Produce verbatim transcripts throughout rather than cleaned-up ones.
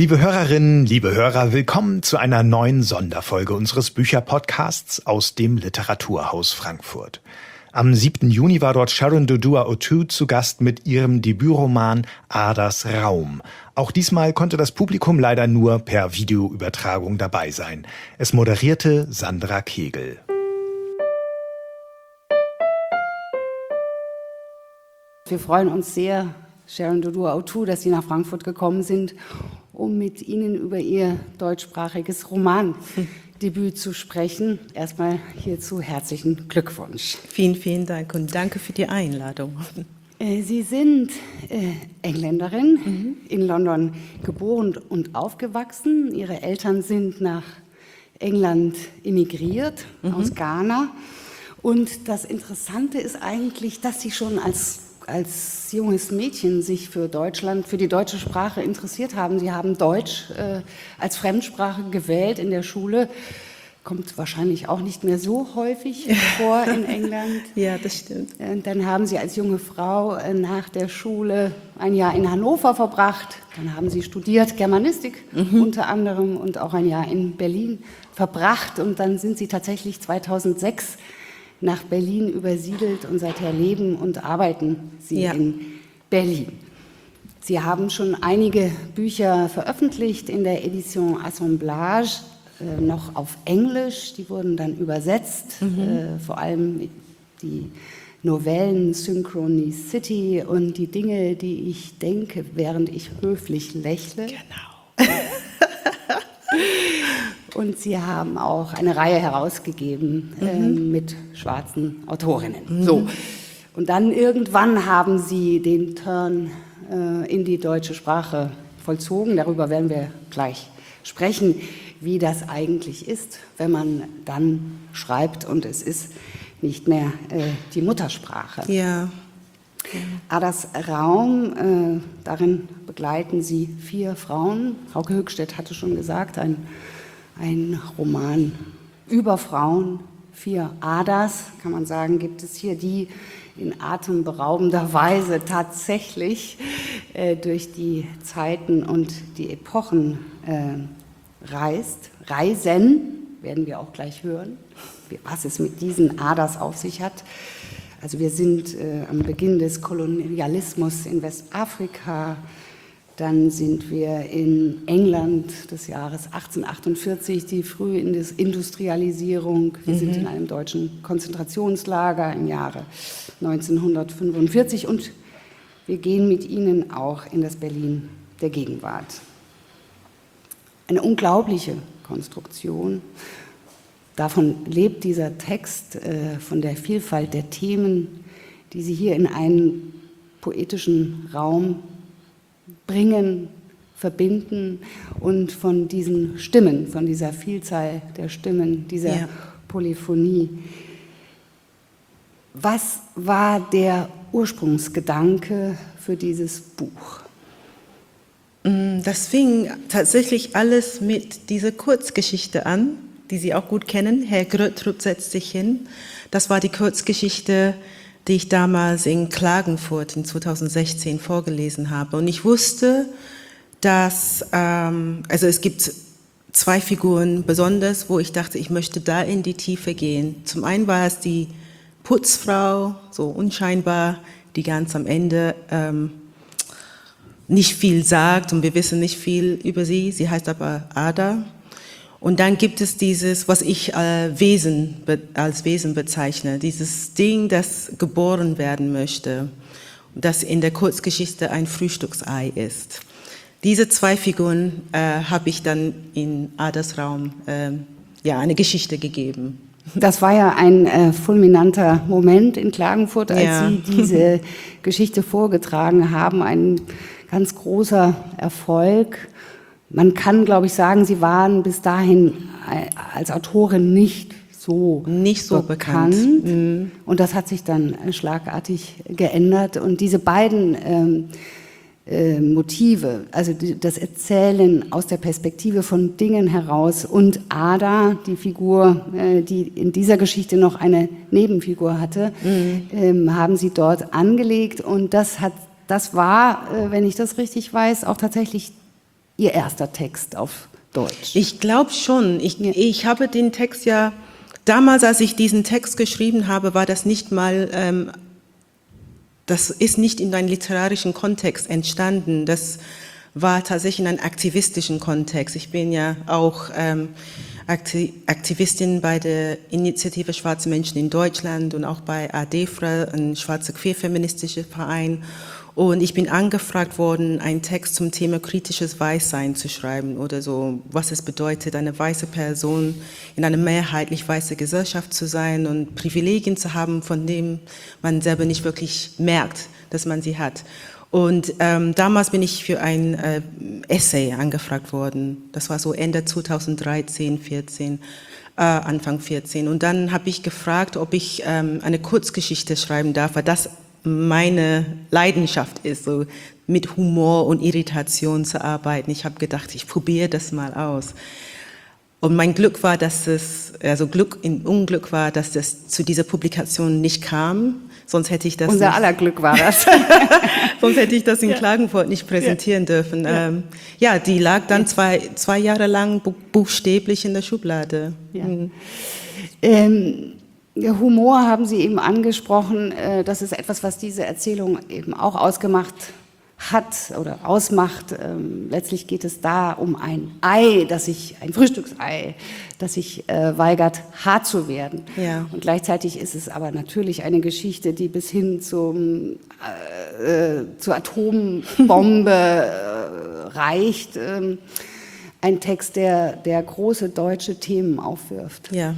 Liebe Hörerinnen, liebe Hörer, willkommen zu einer neuen Sonderfolge unseres Bücherpodcasts aus dem Literaturhaus Frankfurt. Am siebten Juni war dort Sharon Dodua-Otoo zu Gast mit ihrem Debütroman Adas Raum. Auch diesmal konnte das Publikum leider nur per Videoübertragung dabei sein. Es moderierte Sandra Kegel. Wir freuen uns sehr, Sharon Dodua-Otoo, dass Sie nach Frankfurt gekommen sind, um mit Ihnen über Ihr deutschsprachiges Romandebüt zu sprechen. Erstmal hierzu herzlichen Glückwunsch. Vielen, vielen Dank und danke für die Einladung. Sie sind äh, Engländerin, mhm. in London geboren und aufgewachsen. Ihre Eltern sind nach England emigriert, mhm. aus Ghana. Und das Interessante ist eigentlich, dass Sie schon als als junges Mädchen sich für Deutschland, für die deutsche Sprache interessiert haben. Sie haben Deutsch äh, als Fremdsprache gewählt in der Schule. Kommt wahrscheinlich auch nicht mehr so häufig vor in England. Ja, das stimmt. Und dann haben Sie als junge Frau äh, nach der Schule ein Jahr in Hannover verbracht. Dann haben Sie studiert Germanistik mhm. unter anderem und auch ein Jahr in Berlin verbracht. Und dann sind Sie tatsächlich zweitausendsechs nach Berlin übersiedelt und seither leben und arbeiten Sie ja. in Berlin. Sie haben schon einige Bücher veröffentlicht in der Edition Assemblage, äh, noch auf Englisch. Die wurden dann übersetzt, mhm. äh, vor allem die Novellen Synchronicity und die Dinge, die ich denke, während ich höflich lächle. Genau. Und Sie haben auch eine Reihe herausgegeben mhm. äh, mit schwarzen Autorinnen. Mhm. So. Und dann irgendwann haben Sie den Turn äh, in die deutsche Sprache vollzogen. Darüber werden wir gleich sprechen, wie das eigentlich ist, wenn man dann schreibt und es ist nicht mehr äh, die Muttersprache. Ja. Adas Raum, äh, darin begleiten Sie vier Frauen. Frauke Höchstedt hatte schon gesagt, ein Ein Roman über Frauen, vier Adas, kann man sagen, gibt es hier, die in atemberaubender Weise tatsächlich äh, durch die Zeiten und die Epochen äh, reist. Reisen, werden wir auch gleich hören, was es mit diesen Adas auf sich hat. Also wir sind äh, am Beginn des Kolonialismus in Westafrika. Dann sind wir in England des Jahres achtzehnhundertachtundvierzig, die frühe Industrialisierung. Wir mhm. sind in einem deutschen Konzentrationslager im Jahre neunzehnhundertfünfundvierzig und wir gehen mit Ihnen auch in das Berlin der Gegenwart. Eine unglaubliche Konstruktion. Davon lebt dieser Text, äh, von der Vielfalt der Themen, die Sie hier in einen poetischen Raum bringen, verbinden und von diesen Stimmen, von dieser Vielzahl der Stimmen, dieser ja. Polyphonie. Was war der Ursprungsgedanke für dieses Buch? Das fing tatsächlich alles mit dieser Kurzgeschichte an, die Sie auch gut kennen, Herr Grötrup setzt sich hin. Das war die Kurzgeschichte, die ich damals in Klagenfurt in zweitausendsechzehn vorgelesen habe. Und ich wusste, dass, ähm, also es gibt zwei Figuren besonders, wo ich dachte, ich möchte da in die Tiefe gehen. Zum einen war es die Putzfrau, so unscheinbar, die ganz am Ende ähm, nicht viel sagt und wir wissen nicht viel über sie. Sie heißt aber Ada. Und dann gibt es dieses, was ich äh, Wesen, als Wesen bezeichne, dieses Ding, das geboren werden möchte, das in der Kurzgeschichte ein Frühstücksei ist. Diese zwei Figuren äh, habe ich dann in Adas Raum äh, ja, eine Geschichte gegeben. Das war ja ein äh, fulminanter Moment in Klagenfurt, als ja. Sie diese Geschichte vorgetragen haben, ein ganz großer Erfolg. Man kann, glaube ich, sagen, Sie waren bis dahin als Autorin nicht so, nicht so bekannt. bekannt. Mhm. Und das hat sich dann schlagartig geändert. Und diese beiden ähm, äh, Motive, also die, das Erzählen aus der Perspektive von Dingen heraus und Ada, die Figur, äh, die in dieser Geschichte noch eine Nebenfigur hatte, mhm. ähm, haben Sie dort angelegt. Und das hat, das war, äh, wenn ich das richtig weiß, auch tatsächlich Ihr erster Text auf Deutsch? Ich glaube schon. Ich, ja. ich habe den Text ja, damals, als ich diesen Text geschrieben habe, war das nicht mal, ähm, das ist nicht in einem literarischen Kontext entstanden. Das war tatsächlich in einem aktivistischen Kontext. Ich bin ja auch ähm, Aktivistin bei der Initiative Schwarze Menschen in Deutschland und auch bei ADEFRA, ein schwarzer queerfeministischer Verein. Und ich bin angefragt worden, einen Text zum Thema kritisches Weißsein zu schreiben oder so, was es bedeutet, eine weiße Person in einer mehrheitlich weißen Gesellschaft zu sein und Privilegien zu haben, von denen man selber nicht wirklich merkt, dass man sie hat. Und ähm, damals bin ich für ein äh, Essay angefragt worden. Das war so Ende zweitausenddreizehn, vierzehn, äh, Anfang vierzehn. Und dann habe ich gefragt, ob ich ähm, eine Kurzgeschichte schreiben darf, weil das meine Leidenschaft ist, so mit Humor und Irritation zu arbeiten. Ich habe gedacht, ich probiere das mal aus. Und mein Glück war, dass es, also Glück in Unglück war, dass das zu dieser Publikation nicht kam. Sonst hätte ich das Unser nicht, aller Glück war das. sonst hätte ich das in ja. Klagenfurt nicht präsentieren ja. dürfen. Ja. Ähm, ja, die lag dann zwei, zwei Jahre lang buchstäblich in der Schublade. Ja. Mhm. Ähm, Humor haben Sie eben angesprochen. Äh, das ist etwas, was diese Erzählung eben auch ausgemacht hat oder ausmacht. Ähm, letztlich geht es da um ein Ei, das sich, ein Frühstücksei, das sich äh, weigert, hart zu werden. Ja. Und gleichzeitig ist es aber natürlich eine Geschichte, die bis hin zum, äh, zur Atombombe äh, reicht. Ähm, ein Text, der, der große deutsche Themen aufwirft. Ja.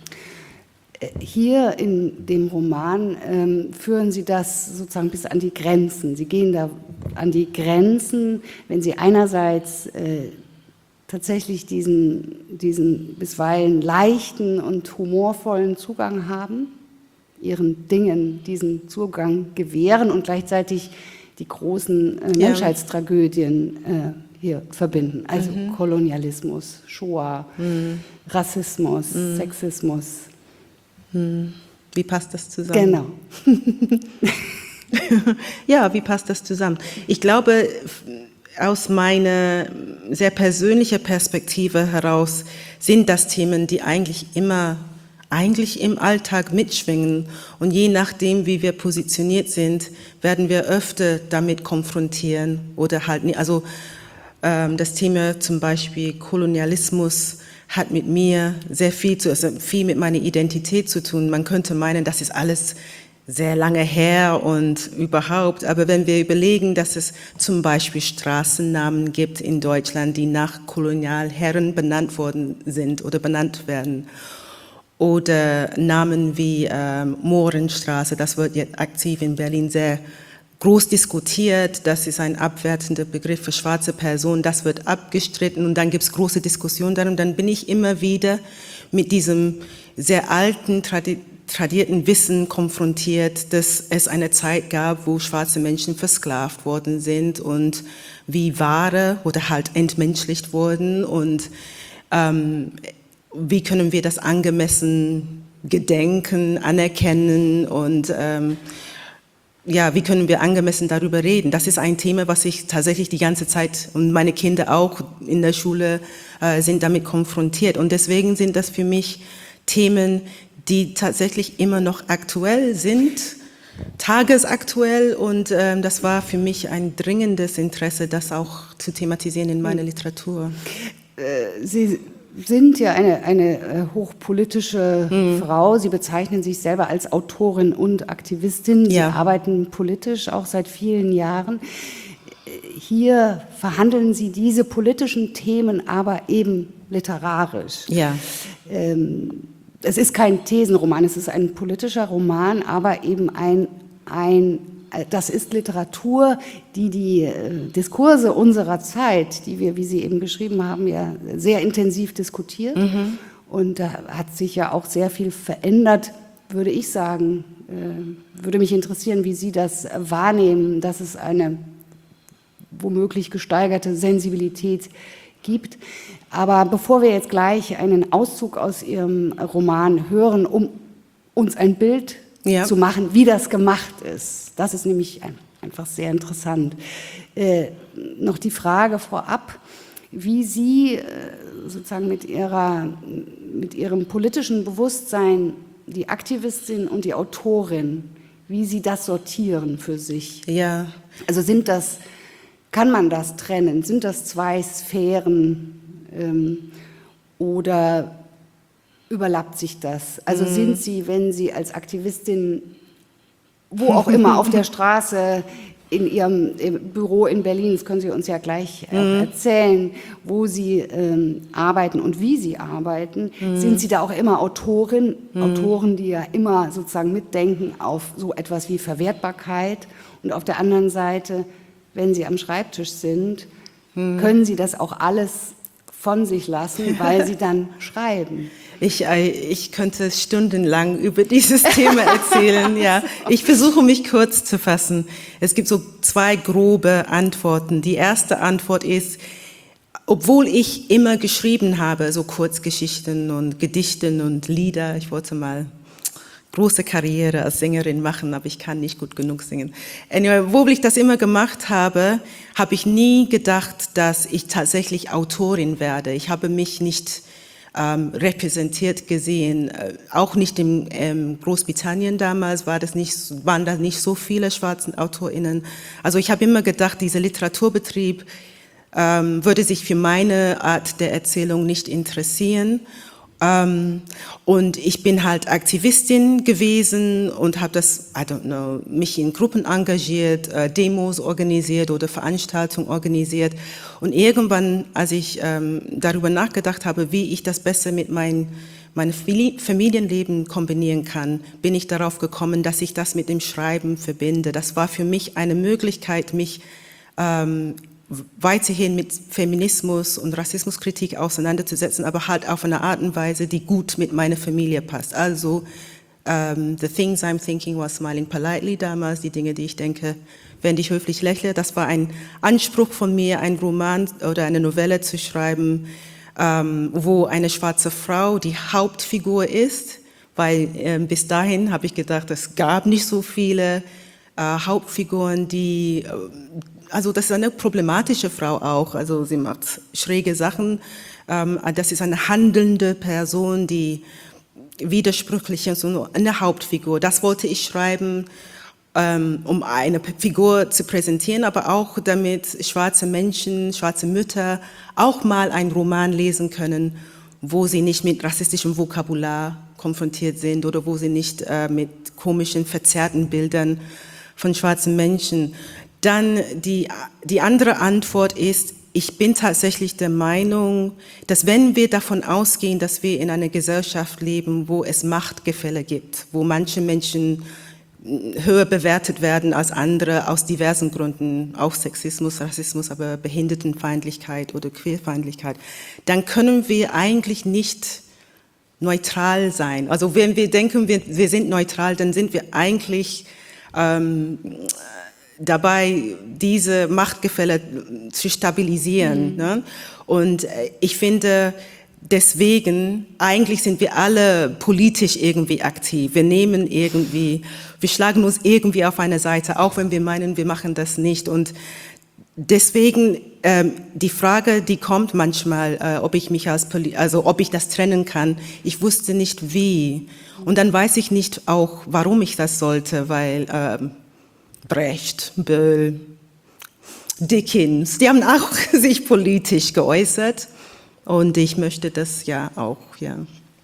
Hier in dem Roman ähm, führen Sie das sozusagen bis an die Grenzen. Sie gehen da an die Grenzen, wenn Sie einerseits äh, tatsächlich diesen, diesen bisweilen leichten und humorvollen Zugang haben, Ihren Dingen diesen Zugang gewähren und gleichzeitig die großen äh, Menschheitstragödien äh, hier verbinden. Also mhm. Kolonialismus, Shoah, mhm. Rassismus, mhm. Sexismus. Wie passt das zusammen? Genau. Ja, wie passt das zusammen? Ich glaube, aus meiner sehr persönlichen Perspektive heraus sind das Themen, die eigentlich immer, eigentlich im Alltag mitschwingen. Und je nachdem, wie wir positioniert sind, werden wir öfter damit konfrontieren oder halt nicht. Also ähm, das Thema zum Beispiel Kolonialismus hat mit mir sehr viel zu, also viel mit meiner Identität zu tun. Man könnte meinen, das ist alles sehr lange her und überhaupt. Aber wenn wir überlegen, dass es zum Beispiel Straßennamen gibt in Deutschland, die nach Kolonialherren benannt worden sind oder benannt werden, oder Namen wie ähm, Mohrenstraße, das wird jetzt aktiv in Berlin sehr groß diskutiert, das ist ein abwertender Begriff für schwarze Personen, das wird abgestritten und dann gibt es große Diskussionen darum. Dann bin ich immer wieder mit diesem sehr alten, tradi- tradierten Wissen konfrontiert, dass es eine Zeit gab, wo schwarze Menschen versklavt worden sind und wie Ware oder halt entmenschlicht wurden und ähm, wie können wir das angemessen gedenken, anerkennen und ähm, ja, wie können wir angemessen darüber reden? Das ist ein Thema, was ich tatsächlich die ganze Zeit und meine Kinder auch in der Schule äh, sind damit konfrontiert. Und deswegen sind das für mich Themen, die tatsächlich immer noch aktuell sind, tagesaktuell. Und ähm, das war für mich ein dringendes Interesse, das auch zu thematisieren in meiner Literatur. Äh, Sie sind ja eine, eine hochpolitische mhm. Frau. Sie bezeichnen sich selber als Autorin und Aktivistin. Sie ja. arbeiten politisch auch seit vielen Jahren. Hier verhandeln Sie diese politischen Themen aber eben literarisch. Ja. Ähm, es ist kein Thesenroman, es ist ein politischer Roman, aber eben ein, ein das ist Literatur, die die äh, Diskurse unserer Zeit, die wir, wie Sie eben beschrieben haben, ja sehr intensiv diskutiert. Mhm. Und da hat sich ja auch sehr viel verändert, würde ich sagen. Äh, würde mich interessieren, wie Sie das wahrnehmen, dass es eine womöglich gesteigerte Sensibilität gibt. Aber bevor wir jetzt gleich einen Auszug aus Ihrem Roman hören, um uns ein Bild ja. zu machen, wie das gemacht ist. Das ist nämlich ein, einfach sehr interessant. Äh, noch die Frage vorab, wie Sie äh, sozusagen mit, ihrer, mit Ihrem politischen Bewusstsein, die Aktivistin und die Autorin, wie Sie das sortieren für sich. Ja. Also sind das, kann man das trennen? Sind das zwei Sphären ähm, oder überlappt sich das? Also mhm. sind Sie, wenn Sie als Aktivistin, wo auch immer, auf der Straße, in Ihrem Büro in Berlin, das können Sie uns ja gleich äh, mhm. erzählen, wo Sie ähm, arbeiten und wie Sie arbeiten, mhm. sind Sie da auch immer Autorin, mhm. Autoren, die ja immer sozusagen mitdenken auf so etwas wie Verwertbarkeit, und auf der anderen Seite, wenn Sie am Schreibtisch sind, mhm. können Sie das auch alles von sich lassen, weil Sie dann schreiben. Ich, ich könnte stundenlang über dieses Thema erzählen. Ja, ich versuche mich kurz zu fassen. Es gibt so zwei grobe Antworten. Die erste Antwort ist, obwohl ich immer geschrieben habe, so Kurzgeschichten und Gedichten und Lieder, ich wollte mal große Karriere als Sängerin machen, aber ich kann nicht gut genug singen. Anyway, obwohl ich das immer gemacht habe, habe ich nie gedacht, dass ich tatsächlich Autorin werde. Ich habe mich nicht Ähm, repräsentiert gesehen, äh, auch nicht in ähm, Großbritannien damals war das nicht, waren da nicht so viele schwarze AutorInnen. Also ich habe immer gedacht, dieser Literaturbetrieb ähm, würde sich für meine Art der Erzählung nicht interessieren. Ähm, und ich bin halt Aktivistin gewesen und habe das, I don't know, mich in Gruppen engagiert, äh, Demos organisiert oder Veranstaltungen organisiert. Und irgendwann, als ich ähm, darüber nachgedacht habe, wie ich das besser mit mein, meinem Familienleben kombinieren kann, bin ich darauf gekommen, dass ich das mit dem Schreiben verbinde. Das war für mich eine Möglichkeit, mich ähm, weiterhin mit Feminismus und Rassismuskritik auseinanderzusetzen, aber halt auf eine Art und Weise, die gut mit meiner Familie passt. Also um, The Things I'm Thinking While Smiling Politely damals, die Dinge, die ich denke, während ich höflich lächle, das war ein Anspruch von mir, einen Roman oder eine Novelle zu schreiben, um, wo eine schwarze Frau die Hauptfigur ist, weil äh, bis dahin habe ich gedacht, es gab nicht so viele äh, Hauptfiguren, die äh, Also das ist eine problematische Frau auch, also sie macht schräge Sachen. Das ist eine handelnde Person, die widersprüchlich ist, so eine Hauptfigur. Das wollte ich schreiben, um eine Figur zu präsentieren, aber auch damit schwarze Menschen, schwarze Mütter auch mal einen Roman lesen können, wo sie nicht mit rassistischem Vokabular konfrontiert sind oder wo sie nicht mit komischen, verzerrten Bildern von schwarzen Menschen. Dann die, die andere Antwort ist, ich bin tatsächlich der Meinung, dass wenn wir davon ausgehen, dass wir in einer Gesellschaft leben, wo es Machtgefälle gibt, wo manche Menschen höher bewertet werden als andere aus diversen Gründen, auch Sexismus, Rassismus, aber Behindertenfeindlichkeit oder Queerfeindlichkeit, dann können wir eigentlich nicht neutral sein. Also wenn wir denken, wir, wir sind neutral, dann sind wir eigentlich ähm, dabei, diese Machtgefälle zu stabilisieren. Mhm. Ne? Und ich finde, deswegen, eigentlich sind wir alle politisch irgendwie aktiv. Wir nehmen irgendwie, wir schlagen uns irgendwie auf eine Seite, auch wenn wir meinen, wir machen das nicht. Und deswegen ähm, die Frage, die kommt manchmal, äh, ob ich mich als, Poli- also ob ich das trennen kann. Ich wusste nicht wie. Und dann weiß ich nicht auch, warum ich das sollte, weil ähm, Brecht, Böll, Dickens, die haben auch sich politisch geäußert und ich möchte das ja auch, ja.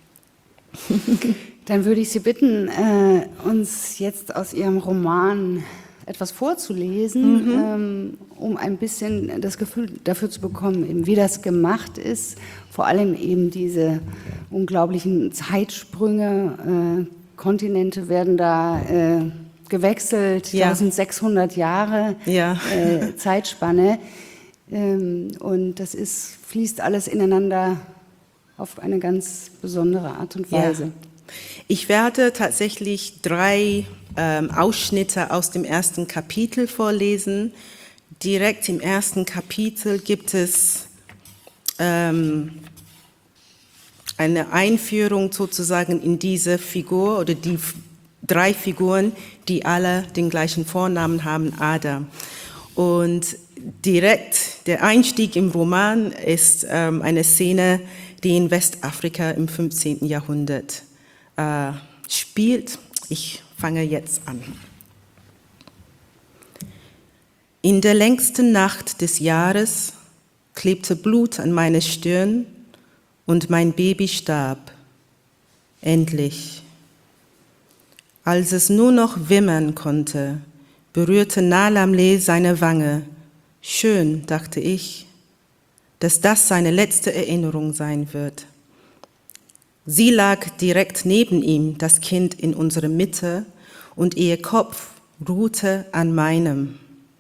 Dann würde ich Sie bitten, äh, uns jetzt aus Ihrem Roman etwas vorzulesen, mhm. ähm, um ein bisschen das Gefühl dafür zu bekommen, eben wie das gemacht ist, vor allem eben diese unglaublichen Zeitsprünge, äh, Kontinente werden da äh, gewechselt, ja. eintausendsechshundert Jahre ja. äh, Zeitspanne. Ähm, und das ist, fließt alles ineinander auf eine ganz besondere Art und Weise. Ja. Ich werde tatsächlich drei ähm, Ausschnitte aus dem ersten Kapitel vorlesen. Direkt im ersten Kapitel gibt es ähm, eine Einführung sozusagen in diese Figur oder die drei Figuren, die alle den gleichen Vornamen haben, Ada. Und direkt, der Einstieg im Roman ist ähm, eine Szene, die in Westafrika im fünfzehnten Jahrhundert äh, spielt. Ich fange jetzt an. In der längsten Nacht des Jahres klebte Blut an meiner Stirn und mein Baby starb. Endlich. Als es nur noch wimmern konnte, berührte Nalamle seine Wange. Schön, dachte ich, dass das seine letzte Erinnerung sein wird. Sie lag direkt neben ihm, das Kind in unserer Mitte, und ihr Kopf ruhte an meinem.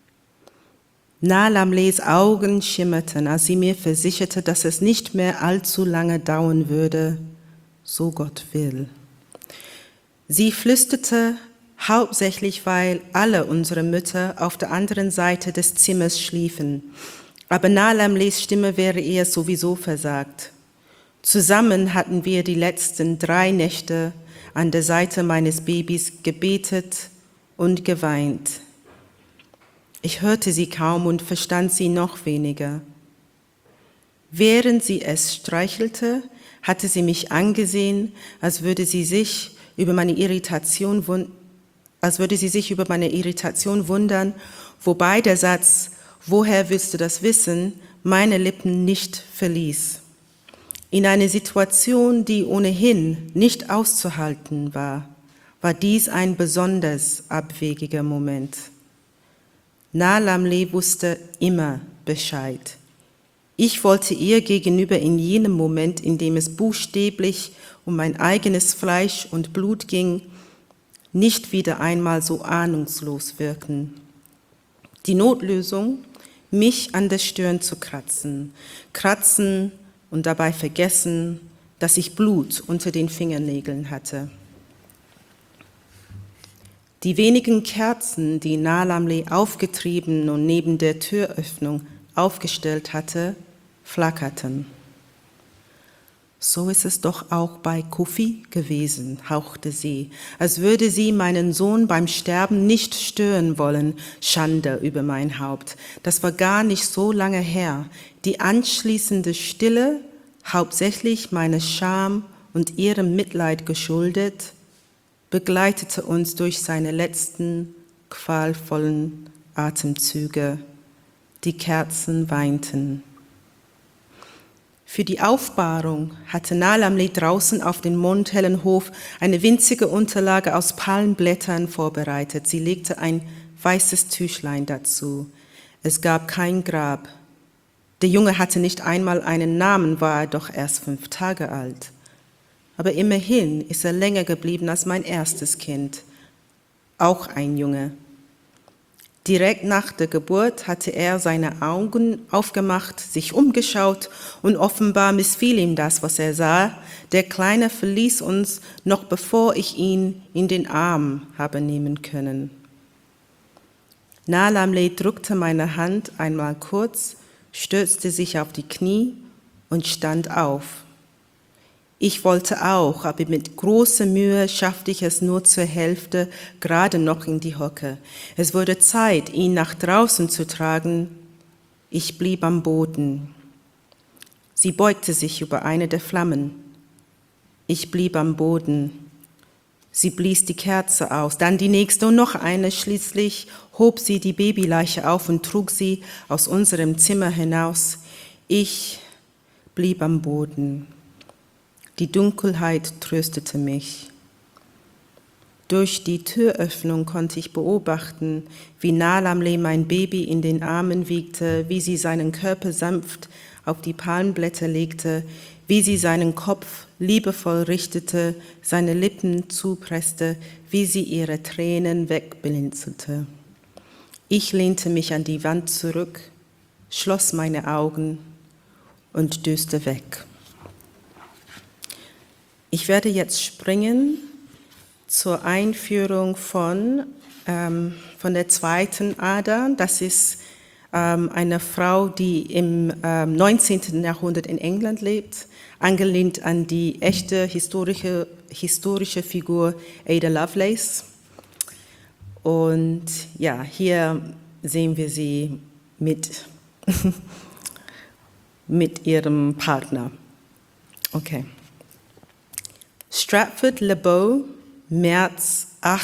Nalamles Augen schimmerten, als sie mir versicherte, dass es nicht mehr allzu lange dauern würde, so Gott will. Sie flüsterte, hauptsächlich weil alle unsere Mütter auf der anderen Seite des Zimmers schliefen, aber Nalamles Stimme wäre ihr sowieso versagt. Zusammen hatten wir die letzten drei Nächte an der Seite meines Babys gebetet und geweint. Ich hörte sie kaum und verstand sie noch weniger. Während sie es streichelte, hatte sie mich angesehen, als würde sie sich über meine Irritation, als würde sie sich über meine Irritation wundern, wobei der Satz, woher willst du das wissen, meine Lippen nicht verließ. In einer Situation, die ohnehin nicht auszuhalten war, war dies ein besonders abwegiger Moment. Nalamle wusste immer Bescheid. Ich wollte ihr gegenüber in jenem Moment, in dem es buchstäblich um mein eigenes Fleisch und Blut ging, nicht wieder einmal so ahnungslos wirken. Die Notlösung, mich an der Stirn zu kratzen, kratzen und dabei vergessen, dass ich Blut unter den Fingernägeln hatte. Die wenigen Kerzen, die Nalamle aufgetrieben und neben der Türöffnung aufgestellt hatte, flackerten. So ist es doch auch bei Kofi gewesen, hauchte sie, als würde sie meinen Sohn beim Sterben nicht stören wollen. Schande über mein Haupt. Das war gar nicht so lange her. Die anschließende Stille, hauptsächlich meiner Scham und ihrem Mitleid geschuldet, begleitete uns durch seine letzten qualvollen Atemzüge. Die Kerzen weinten. Für die Aufbahrung hatte Nalamle draußen auf dem mondhellen Hof eine winzige Unterlage aus Palmblättern vorbereitet. Sie legte ein weißes Tüchlein dazu. Es gab kein Grab. Der Junge hatte nicht einmal einen Namen, war er doch erst fünf Tage alt. Aber immerhin ist er länger geblieben als mein erstes Kind. Auch ein Junge. Direkt nach der Geburt hatte er seine Augen aufgemacht, sich umgeschaut und offenbar missfiel ihm das, was er sah. Der Kleine verließ uns, noch bevor ich ihn in den Arm habe nehmen können. Nalamle drückte meine Hand einmal kurz, stürzte sich auf die Knie und stand auf. Ich wollte auch, aber mit großer Mühe schaffte ich es nur zur Hälfte, gerade noch in die Hocke. Es wurde Zeit, ihn nach draußen zu tragen. Ich blieb am Boden. Sie beugte sich über eine der Flammen. Ich blieb am Boden. Sie blies die Kerze aus, dann die nächste und noch eine. Schließlich hob sie die Babyleiche auf und trug sie aus unserem Zimmer hinaus. Ich blieb am Boden. Die Dunkelheit tröstete mich. Durch die Türöffnung konnte ich beobachten, wie Nalamle mein Baby in den Armen wiegte, wie sie seinen Körper sanft auf die Palmblätter legte, wie sie seinen Kopf liebevoll richtete, seine Lippen zupresste, wie sie ihre Tränen wegblinzelte. Ich lehnte mich an die Wand zurück, schloss meine Augen und döste weg. Ich werde jetzt springen zur Einführung von, ähm, von der zweiten Ader. Das ist ähm, eine Frau, die im ähm, neunzehnten Jahrhundert in England lebt, angelehnt an die echte historische, historische Figur Ada Lovelace. Und ja, hier sehen wir sie mit, mit ihrem Partner. Okay. Stratford-le-Bow, März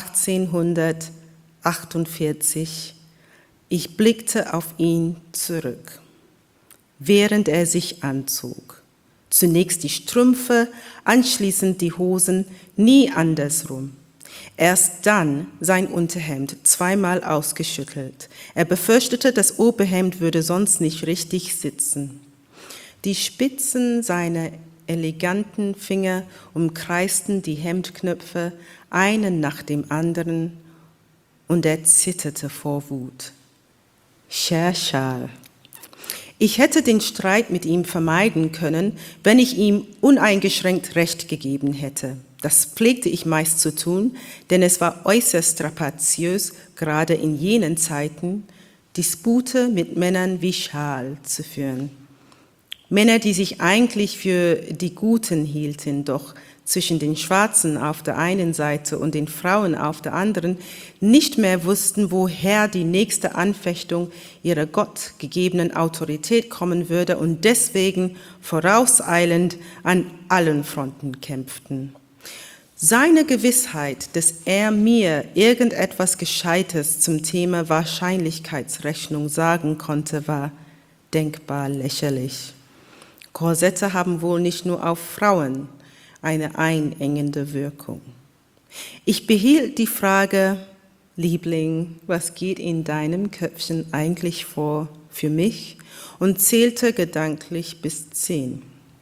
achtzehnhundertachtundvierzig. Ich blickte auf ihn zurück, während er sich anzog. Zunächst die Strümpfe, anschließend die Hosen, nie andersrum. Erst dann sein Unterhemd, zweimal ausgeschüttelt. Er befürchtete, das Oberhemd würde sonst nicht richtig sitzen. Die Spitzen seiner eleganten Finger umkreisten die Hemdknöpfe, einen nach dem anderen, und er zitterte vor Wut. Cher Ich hätte den Streit mit ihm vermeiden können, wenn ich ihm uneingeschränkt Recht gegeben hätte. Das pflegte ich meist zu tun, denn es war äußerst strapaziös, gerade in jenen Zeiten, Dispute mit Männern wie Charles zu führen. Männer, die sich eigentlich für die Guten hielten, doch zwischen den Schwarzen auf der einen Seite und den Frauen auf der anderen nicht mehr wussten, woher die nächste Anfechtung ihrer gottgegebenen Autorität kommen würde und deswegen vorauseilend an allen Fronten kämpften. Seine Gewissheit, dass er mir irgendetwas Gescheites zum Thema Wahrscheinlichkeitsrechnung sagen konnte, war denkbar lächerlich. Korsette haben wohl nicht nur auf Frauen eine einengende Wirkung. Ich behielt die Frage, Liebling, was geht in deinem Köpfchen eigentlich vor für mich, und zählte gedanklich bis zehn.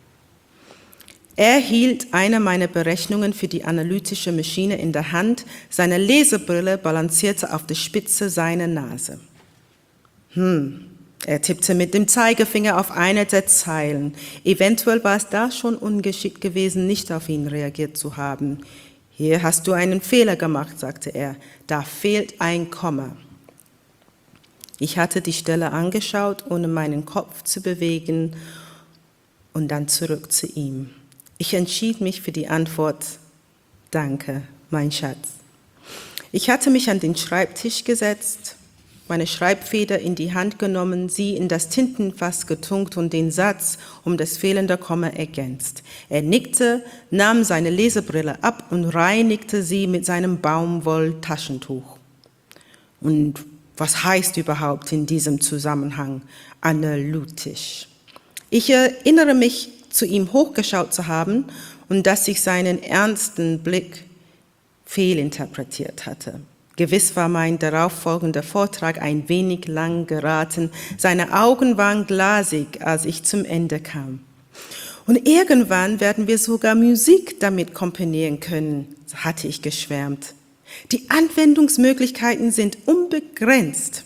Er hielt eine meiner Berechnungen für die analytische Maschine in der Hand, seine Lesebrille balancierte auf der Spitze seiner Nase. Hm. Er tippte mit dem Zeigefinger auf eine der Zeilen. Eventuell war es da schon ungeschickt gewesen, nicht auf ihn reagiert zu haben. Hier hast du einen Fehler gemacht, sagte er. Da fehlt ein Komma. Ich hatte die Stelle angeschaut, ohne meinen Kopf zu bewegen, und dann zurück zu ihm. Ich entschied mich für die Antwort, danke, mein Schatz. Ich hatte mich an den Schreibtisch gesetzt, meine Schreibfeder in die Hand genommen, sie in das Tintenfass getunkt und den Satz um das fehlende Komma ergänzt. Er nickte, nahm seine Lesebrille ab und reinigte sie mit seinem Baumwolltaschentuch. Und was heißt überhaupt in diesem Zusammenhang analytisch? Ich erinnere mich, zu ihm hochgeschaut zu haben und dass ich seinen ernsten Blick fehlinterpretiert hatte. Gewiss war mein darauffolgender Vortrag ein wenig lang geraten. Seine Augen waren glasig, als ich zum Ende kam. Und irgendwann werden wir sogar Musik damit komponieren können, hatte ich geschwärmt. Die Anwendungsmöglichkeiten sind unbegrenzt.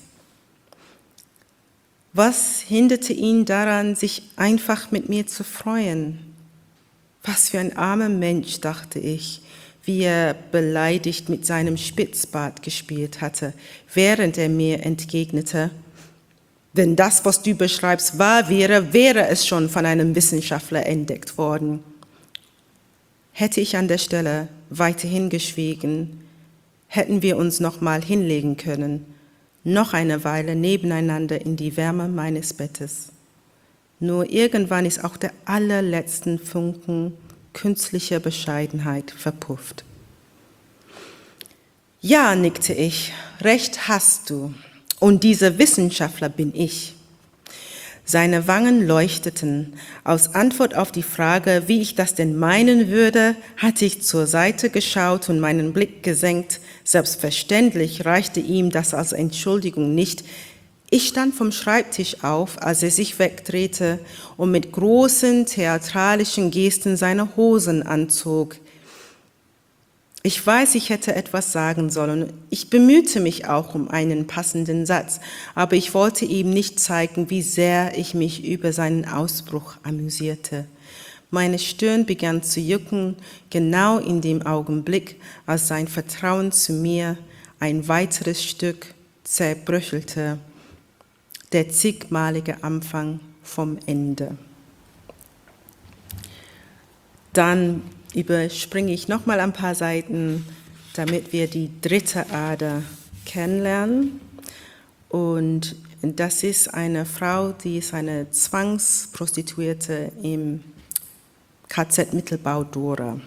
Was hinderte ihn daran, sich einfach mit mir zu freuen? Was für ein armer Mensch, dachte ich, wie er beleidigt mit seinem Spitzbart gespielt hatte, während er mir entgegnete, wenn das, was du beschreibst, wahr wäre, wäre es schon von einem Wissenschaftler entdeckt worden. Hätte ich an der Stelle weiterhin geschwiegen, hätten wir uns noch mal hinlegen können, noch eine Weile nebeneinander in die Wärme meines Bettes. Nur irgendwann ist auch der allerletzten Funken künstlicher Bescheidenheit verpufft. Ja, nickte ich, recht hast du. Und dieser Wissenschaftler bin ich. Seine Wangen leuchteten. Aus Antwort auf die Frage, wie ich das denn meinen würde, hatte ich zur Seite geschaut und meinen Blick gesenkt. Selbstverständlich reichte ihm das als Entschuldigung nicht. Ich stand vom Schreibtisch auf, als er sich wegdrehte und mit großen theatralischen Gesten seine Hosen anzog. Ich weiß, ich hätte etwas sagen sollen. Ich bemühte mich auch um einen passenden Satz, aber ich wollte ihm nicht zeigen, wie sehr ich mich über seinen Ausbruch amüsierte. Meine Stirn begann zu jucken, genau in dem Augenblick, als sein Vertrauen zu mir ein weiteres Stück zerbröchelte. Der zigmalige Anfang vom Ende. Dann überspringe ich noch mal ein paar Seiten, damit wir die dritte Ader kennenlernen. Und Das ist eine Frau, die ist eine Zwangsprostituierte im K Z Mittelbau-Dora.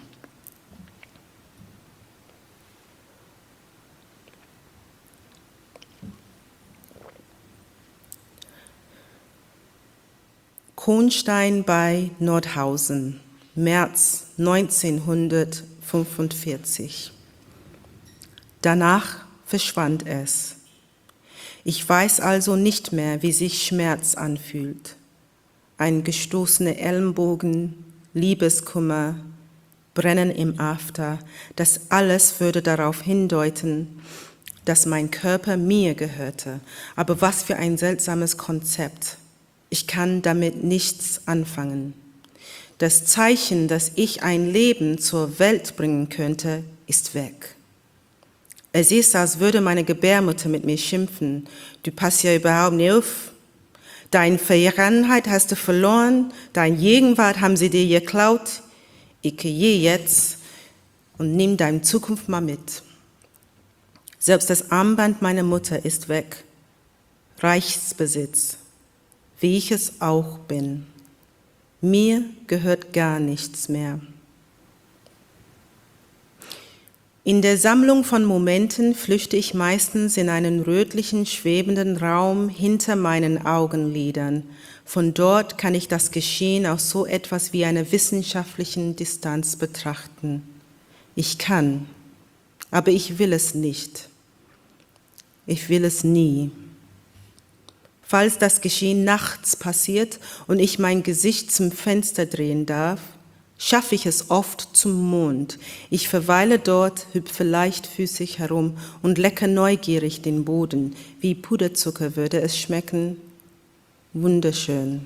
Kohnstein bei Nordhausen, März neunzehnhundertfünfundvierzig. Danach verschwand es. Ich weiß also nicht mehr, wie sich Schmerz anfühlt. Ein gestoßener Ellenbogen, Liebeskummer, Brennen im After, das alles würde darauf hindeuten, dass mein Körper mir gehörte. Aber was für ein seltsames Konzept. Ich kann damit nichts anfangen. Das Zeichen, dass ich ein Leben zur Welt bringen könnte, ist weg. Es ist, als würde meine Gebärmutter mit mir schimpfen. Du passt ja überhaupt nicht auf. Deine Vergangenheit hast du verloren, deine Gegenwart haben sie dir geklaut. Ich gehe jetzt und nimm deine Zukunft mal mit. Selbst das Armband meiner Mutter ist weg. Reichsbesitz. Wie ich es auch bin. Mir gehört gar nichts mehr. In der Sammlung von Momenten flüchte ich meistens in einen rötlichen, schwebenden Raum hinter meinen Augenlidern. Von dort kann ich das Geschehen aus so etwas wie einer wissenschaftlichen Distanz betrachten. Ich kann, aber ich will es nicht. Ich will es nie. Falls das Geschehen nachts passiert und ich mein Gesicht zum Fenster drehen darf, schaffe ich es oft zum Mond. Ich verweile dort, hüpfe leichtfüßig herum und lecke neugierig den Boden. Wie Puderzucker würde es schmecken. Wunderschön.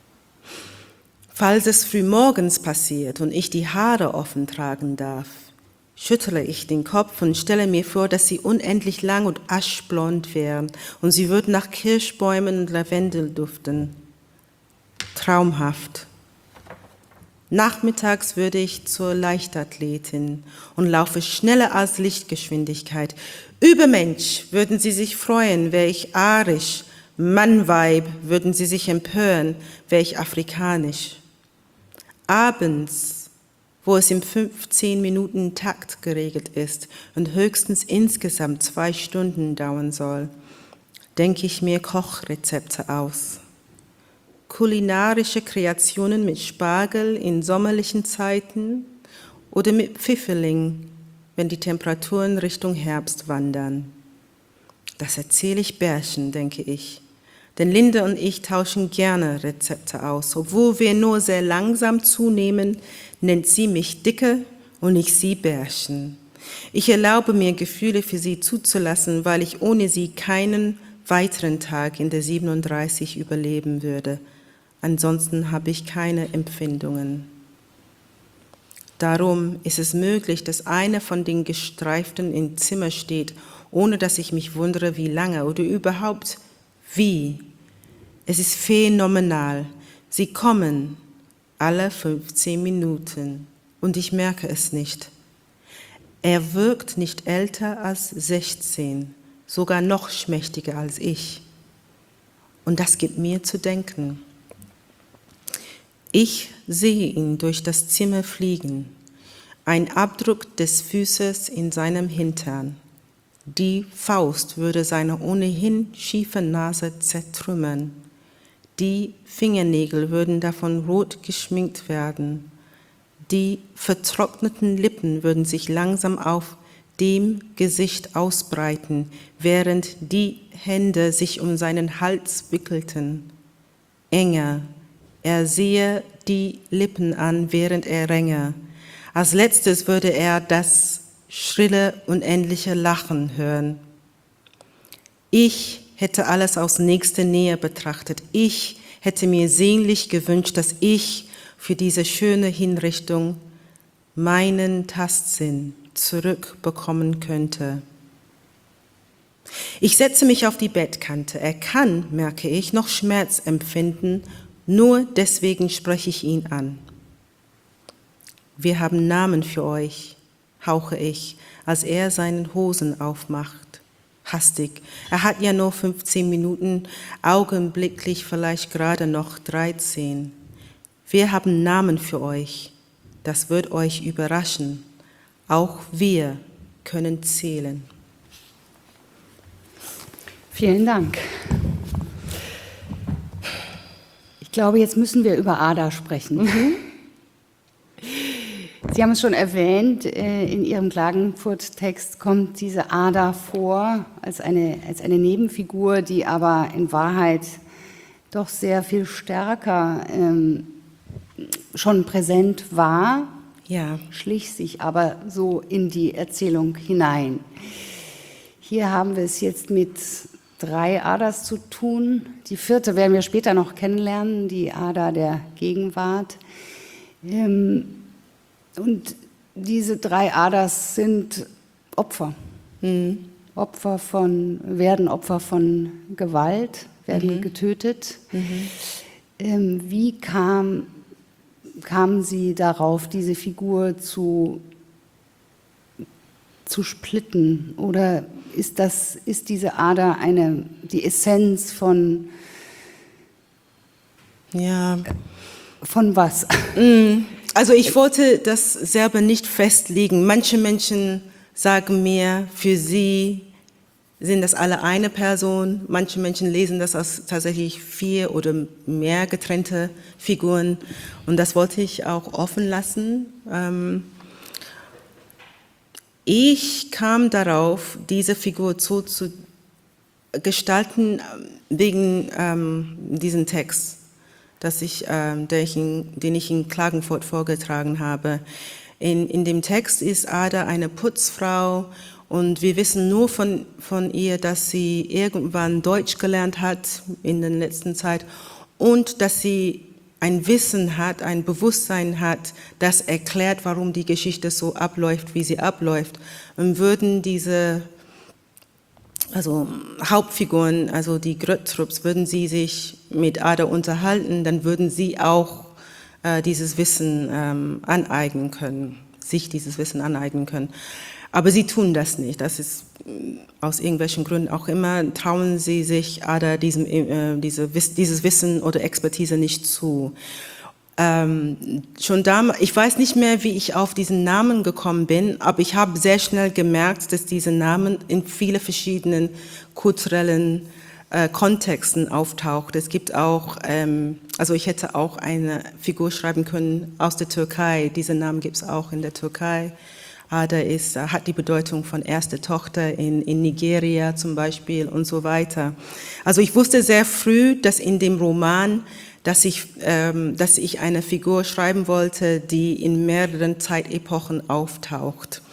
Falls es frühmorgens passiert und ich die Haare offen tragen darf, schüttle ich den Kopf und stelle mir vor, dass sie unendlich lang und aschblond wären und sie würden nach Kirschbäumen und Lavendel duften. Traumhaft. Nachmittags würde ich zur Leichtathletin und laufe schneller als Lichtgeschwindigkeit. Übermensch, würden sie sich freuen, wäre ich arisch. Mannweib, würden sie sich empören, wäre ich afrikanisch. Abends, wo es im fünfzehn Minuten Takt geregelt ist und höchstens insgesamt zwei Stunden dauern soll, denke ich mir Kochrezepte aus. Kulinarische Kreationen mit Spargel in sommerlichen Zeiten oder mit Pfifferling, wenn die Temperaturen Richtung Herbst wandern. Das erzähle ich Bärchen, denke ich. Denn Linde und ich tauschen gerne Rezepte aus. Obwohl wir nur sehr langsam zunehmen, nennt sie mich Dicke und ich sie Bärchen. Ich erlaube mir, Gefühle für sie zuzulassen, weil ich ohne sie keinen weiteren Tag in der siebenunddreißig überleben würde. Ansonsten habe ich keine Empfindungen. Darum ist es möglich, dass einer von den Gestreiften im Zimmer steht, ohne dass ich mich wundere, wie lange oder überhaupt wie. Es ist phänomenal. Sie kommen alle fünfzehn Minuten und ich merke es nicht. Er wirkt nicht älter als sechzehn, sogar noch schmächtiger als ich. Und das gibt mir zu denken. Ich sehe ihn durch das Zimmer fliegen, ein Abdruck des Fußes in seinem Hintern. Die Faust würde seine ohnehin schiefe Nase zertrümmern. Die Fingernägel würden davon rot geschminkt werden. Die vertrockneten Lippen würden sich langsam auf dem Gesicht ausbreiten, während die Hände sich um seinen Hals wickelten. Enger, er sehe die Lippen an, während er ränge. Als letztes würde er das schrille, unendliche Lachen hören. Ich hätte alles aus nächster Nähe betrachtet. Ich hätte mir sehnlich gewünscht, dass ich für diese schöne Hinrichtung meinen Tastsinn zurückbekommen könnte. Ich setze mich auf die Bettkante. Er kann, merke ich, noch Schmerz empfinden, nur deswegen spreche ich ihn an. Wir haben Namen für euch, hauche ich, als er seinen Hosen aufmacht. hastig. Er hat ja nur fünfzehn Minuten, augenblicklich vielleicht gerade noch dreizehn. Wir haben Namen für euch, das wird euch überraschen. Auch wir können zählen. Vielen Dank. Ich glaube, jetzt müssen wir über Ada sprechen. Mhm. Sie haben es schon erwähnt, in Ihrem Klagenfurt-Text kommt diese Ada vor als eine, als eine Nebenfigur, die aber in Wahrheit doch sehr viel stärker ähm, schon präsent war, ja. schlich sich aber so in die Erzählung hinein. Hier haben wir es jetzt mit drei Adas zu tun. Die vierte werden wir später noch kennenlernen, die Ada der Gegenwart. Ähm, Und diese drei Adas sind Opfer. Mhm. Opfer von, werden Opfer von Gewalt, werden mhm. getötet. Mhm. Ähm, wie kam, kamen Sie darauf, diese Figur zu, zu splitten? Oder ist, das, ist diese Ada eine, die Essenz von, ja. von was? Mhm. Also ich wollte das selber nicht festlegen. Manche Menschen sagen mir, für sie sind das alle eine Person. Manche Menschen lesen das als tatsächlich vier oder mehr getrennte Figuren. Und das wollte ich auch offen lassen. Ich kam darauf, diese Figur so zu gestalten wegen ähm, diesem Text. Dass ich, äh, den, ich in, den ich in Klagenfurt vorgetragen habe. In, in dem Text ist Ada eine Putzfrau und wir wissen nur von, von ihr, dass sie irgendwann Deutsch gelernt hat in der letzten Zeit und dass sie ein Wissen hat, ein Bewusstsein hat, das erklärt, warum die Geschichte so abläuft, wie sie abläuft. Und würden diese Also Hauptfiguren, also die Gröttrups, würden sie sich mit Ada unterhalten, dann würden sie auch äh, dieses Wissen ähm, aneignen können, sich dieses Wissen aneignen können. Aber sie tun das nicht. Das ist aus irgendwelchen Gründen auch immer, trauen sie sich Ada diesem, äh, diese, dieses Wissen oder Expertise nicht zu. Ähm, schon damals, ich weiß nicht mehr, wie ich auf diesen Namen gekommen bin, aber ich habe sehr schnell gemerkt, dass diese Namen in vielen verschiedenen kulturellen äh, Kontexten auftaucht. Es gibt auch, ähm, also ich hätte auch eine Figur schreiben können aus der Türkei. Diesen Namen gibt es auch in der Türkei. Ada ist, hat die Bedeutung von erste Tochter in, in Nigeria zum Beispiel und so weiter. Also ich wusste sehr früh, dass in dem Roman Dass ich, ähm, dass ich eine Figur schreiben wollte, die in mehreren Zeitepochen auftaucht.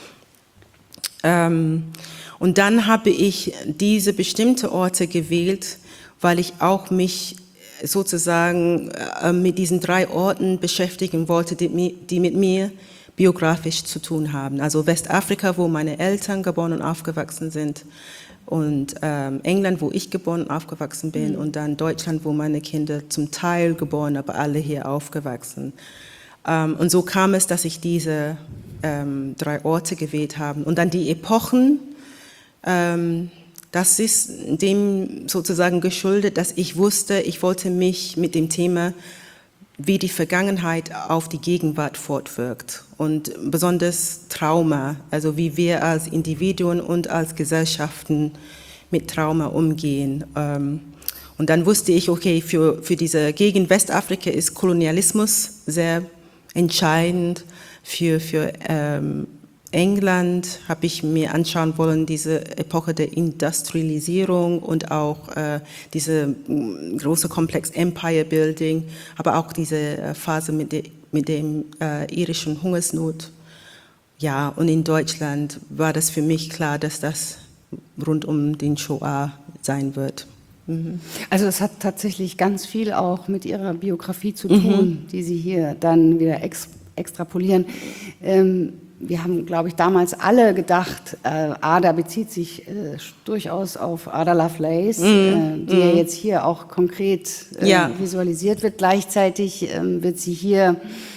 Ähm, und dann habe ich diese bestimmten Orte gewählt, weil ich auch mich sozusagen äh, mit diesen drei Orten beschäftigen wollte, die, die mit mir biografisch zu tun haben. Also Westafrika, wo meine Eltern geboren und aufgewachsen sind, und ähm, England, wo ich geboren und aufgewachsen bin, mhm. und dann Deutschland, wo meine Kinder zum Teil geboren, aber alle hier aufgewachsen. Ähm, und so kam es, dass ich diese ähm, drei Orte gewählt habe. Und dann die Epochen, ähm, das ist dem sozusagen geschuldet, dass ich wusste, ich wollte mich mit dem Thema, wie die Vergangenheit auf die Gegenwart fortwirkt und besonders Trauma, also wie wir als Individuen und als Gesellschaften mit Trauma umgehen. Und dann wusste ich, okay, für, für diese Gegend Westafrika ist Kolonialismus sehr entscheidend. Für, für ähm, England habe ich mir anschauen wollen, diese Epoche der Industrialisierung und auch äh, diese große Komplex Empire Building, aber auch diese Phase mit, de, mit dem äh, irischen Hungersnot. Ja, und in Deutschland war das für mich klar, dass das rund um den Shoah sein wird. Mhm. Also es hat tatsächlich ganz viel auch mit Ihrer Biografie zu tun, mhm. die Sie hier dann wieder ex, extrapolieren. Ähm, Wir haben, glaube ich, damals alle gedacht, äh, Ada bezieht sich äh, durchaus auf Ada Lovelace, mm, äh, die mm. ja jetzt hier auch konkret äh, ja. visualisiert wird. Gleichzeitig äh, wird sie hier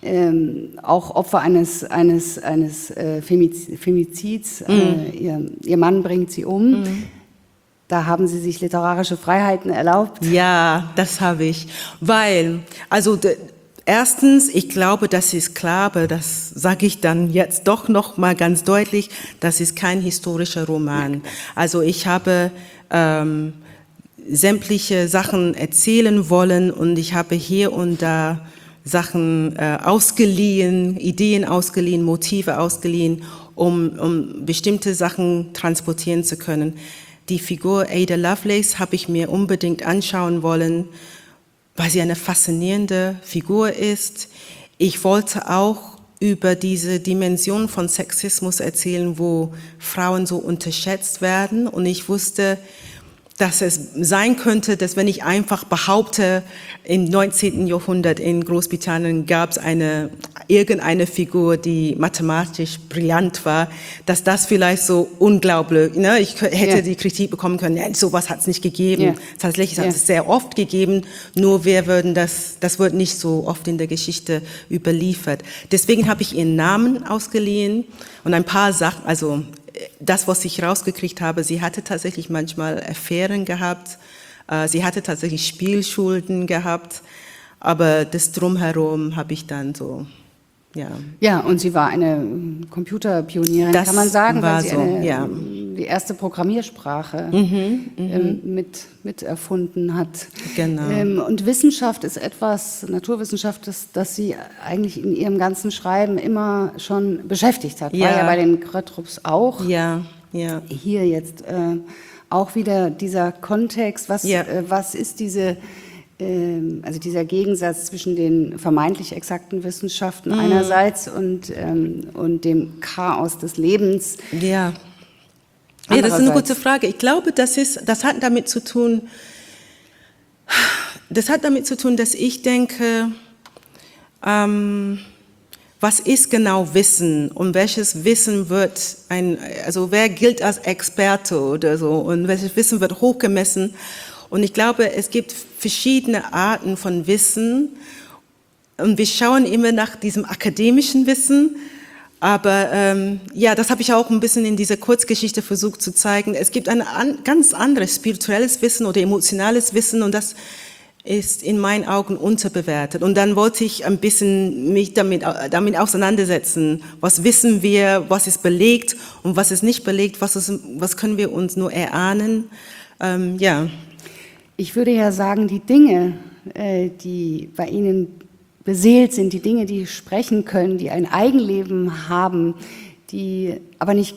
ähm, auch Opfer eines, eines, eines äh, Femiz- Femizids. Mhm. Äh, ihr, ihr Mann bringt sie um. Mhm. Da haben Sie sich literarische Freiheiten erlaubt? Ja, das habe ich. Weil, also de, erstens, ich glaube, das ist klar, aber das sage ich dann jetzt doch noch mal ganz deutlich, das ist kein historischer Roman. Also ich habe ähm, sämtliche Sachen erzählen wollen und ich habe hier und da Sachen äh, ausgeliehen, Ideen ausgeliehen, Motive ausgeliehen, um, um bestimmte Sachen transportieren zu können. Die Figur Ada Lovelace habe ich mir unbedingt anschauen wollen, weil sie eine faszinierende Figur ist. Ich wollte auch über diese Dimension von Sexismus erzählen, wo Frauen so unterschätzt werden. Und ich wusste, dass es sein könnte, dass wenn ich einfach behaupte, im neunzehnten Jahrhundert in Großbritannien gab es eine, irgendeine Figur, die mathematisch brillant war, dass das vielleicht so unglaublich, ne? Ich hätte ja. die Kritik bekommen können, ja, sowas hat es nicht gegeben. Ja. Tatsächlich hat es ja. sehr oft gegeben, nur wir würden das, das wird nicht so oft in der Geschichte überliefert. Deswegen habe ich ihren Namen ausgeliehen und ein paar Sachen, also das, was ich rausgekriegt habe, sie hatte tatsächlich manchmal Affären gehabt, sie hatte tatsächlich Spielschulden gehabt, aber das Drumherum habe ich dann so, ja. Ja, und sie war eine Computerpionierin, das kann man sagen, weil sie so, eine, ja. die erste Programmiersprache mhm, ähm, mit, mit erfunden hat. Genau. Ähm, und Wissenschaft ist etwas, Naturwissenschaft, das, das sie eigentlich in ihrem ganzen Schreiben immer schon beschäftigt hat. Ja. War ja bei den Gröttrups auch. Ja, ja. Hier jetzt äh, auch wieder dieser Kontext, was, ja. äh, was ist diese... also dieser Gegensatz zwischen den vermeintlich exakten Wissenschaften mm. einerseits und, ähm, und dem Chaos des Lebens. Ja. Ja, das ist eine gute Frage. Ich glaube, das ist, das hat damit zu tun, das hat damit zu tun, dass ich denke, ähm, was ist genau Wissen und welches Wissen wird ein, also wer gilt als Experte oder so und welches Wissen wird hochgemessen? Und ich glaube, es gibt verschiedene Arten von Wissen und wir schauen immer nach diesem akademischen Wissen, aber ähm, ja, das habe ich auch ein bisschen in dieser Kurzgeschichte versucht zu zeigen. Es gibt ein an, ganz anderes spirituelles Wissen oder emotionales Wissen und das ist in meinen Augen unterbewertet. Und dann wollte ich ein bisschen mich damit, damit auseinandersetzen. Was wissen wir, was ist belegt und was ist nicht belegt, was, ist, was können wir uns nur erahnen, ähm, ja. Ich würde ja sagen, die Dinge, die bei Ihnen beseelt sind, die Dinge, die sprechen können, die ein Eigenleben haben, die aber nicht,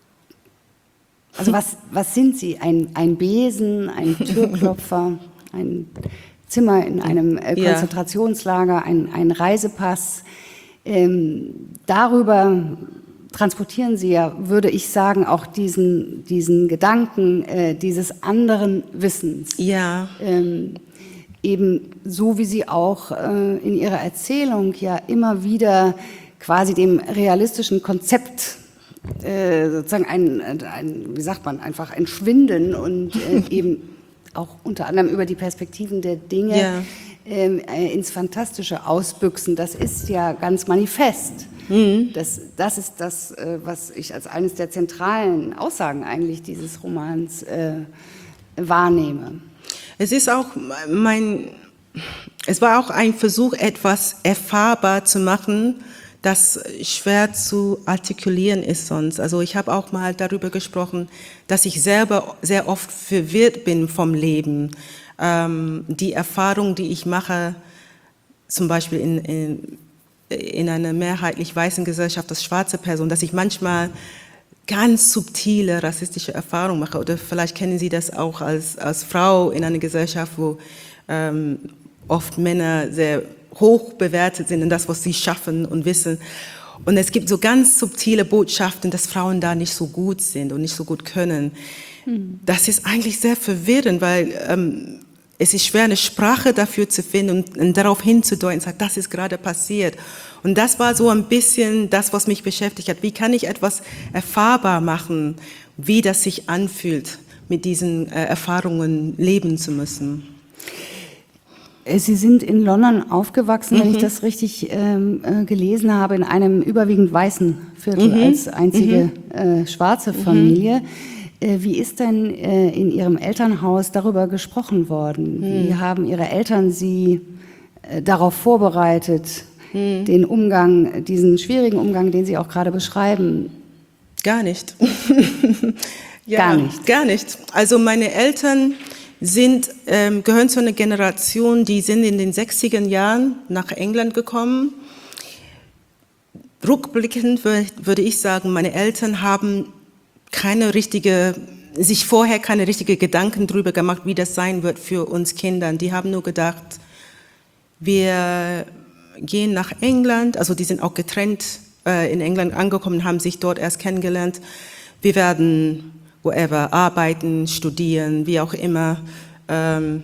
also was, was sind sie? Ein, ein Besen, ein Türklopfer, ein Zimmer in einem Konzentrationslager, ein, ein Reisepass. Ähm, darüber transportieren Sie ja, würde ich sagen, auch diesen, diesen Gedanken äh, dieses anderen Wissens. Ja. Ähm, eben so, wie Sie auch äh, in Ihrer Erzählung ja immer wieder quasi dem realistischen Konzept äh, sozusagen ein, ein, wie sagt man, einfach entschwinden und äh, eben auch unter anderem über die Perspektiven der Dinge ja. äh, ins Fantastische ausbüchsen. Das ist ja ganz manifest. Mhm. Das, das ist das, was ich als eines der zentralen Aussagen eigentlich dieses Romans äh, wahrnehme. Es ist auch mein, es war auch ein Versuch, etwas erfahrbar zu machen, das schwer zu artikulieren ist sonst. Also ich habe auch mal darüber gesprochen, dass ich selber sehr oft verwirrt bin vom Leben. Ähm, die Erfahrung, die ich mache, zum Beispiel in, in in einer mehrheitlich weißen Gesellschaft als schwarze Person, dass ich manchmal ganz subtile rassistische Erfahrungen mache. Oder vielleicht kennen Sie das auch als, als Frau in einer Gesellschaft, wo ähm, oft Männer sehr hoch bewertet sind in das, was sie schaffen und wissen. Und es gibt so ganz subtile Botschaften, dass Frauen da nicht so gut sind und nicht so gut können. Hm. Das ist eigentlich sehr verwirrend, weil ähm, es ist schwer, eine Sprache dafür zu finden und, und darauf hinzudeuten, sagt, das ist gerade passiert. Und das war so ein bisschen das, was mich beschäftigt hat. Wie kann ich etwas erfahrbar machen, wie das sich anfühlt, mit diesen äh, Erfahrungen leben zu müssen? Sie sind in London aufgewachsen, Mhm. wenn ich das richtig ähm, äh, gelesen habe, in einem überwiegend weißen Viertel Mhm. als einzige äh, schwarze Familie. Äh, wie ist denn äh, in Ihrem Elternhaus darüber gesprochen worden? Wie haben Ihre Eltern Sie äh, darauf vorbereitet, den Umgang, diesen schwierigen Umgang, den Sie auch gerade beschreiben? Gar nicht. Gar nicht. Gar nicht. Also meine Eltern sind, ähm, gehören zu einer Generation, die sind in den sechziger Jahren nach England gekommen. Rückblickend wür- würde ich sagen, meine Eltern haben keine richtige, sich vorher keine richtige Gedanken darüber gemacht, wie das sein wird für uns Kindern. Die haben nur gedacht, wir gehen nach England, also die sind auch getrennt äh, in England angekommen, haben sich dort erst kennengelernt. Wir werden wherever arbeiten, studieren, wie auch immer. Ähm,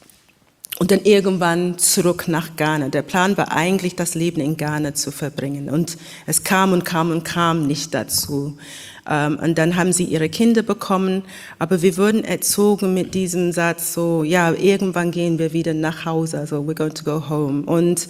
und dann irgendwann zurück nach Ghana. Der Plan war eigentlich, das Leben in Ghana zu verbringen. Und es kam und kam und kam nicht dazu. Ähm, und dann haben sie ihre Kinder bekommen. Aber wir wurden erzogen mit diesem Satz so, ja, irgendwann gehen wir wieder nach Hause. Also we're going to go home. Und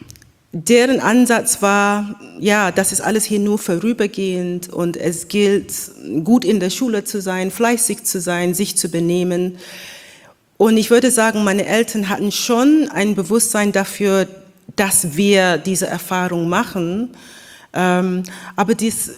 deren Ansatz war, ja, das ist alles hier nur vorübergehend und es gilt, gut in der Schule zu sein, fleißig zu sein, sich zu benehmen. Und ich würde sagen, meine Eltern hatten schon ein Bewusstsein dafür, dass wir diese Erfahrung machen. Ähm, aber dies,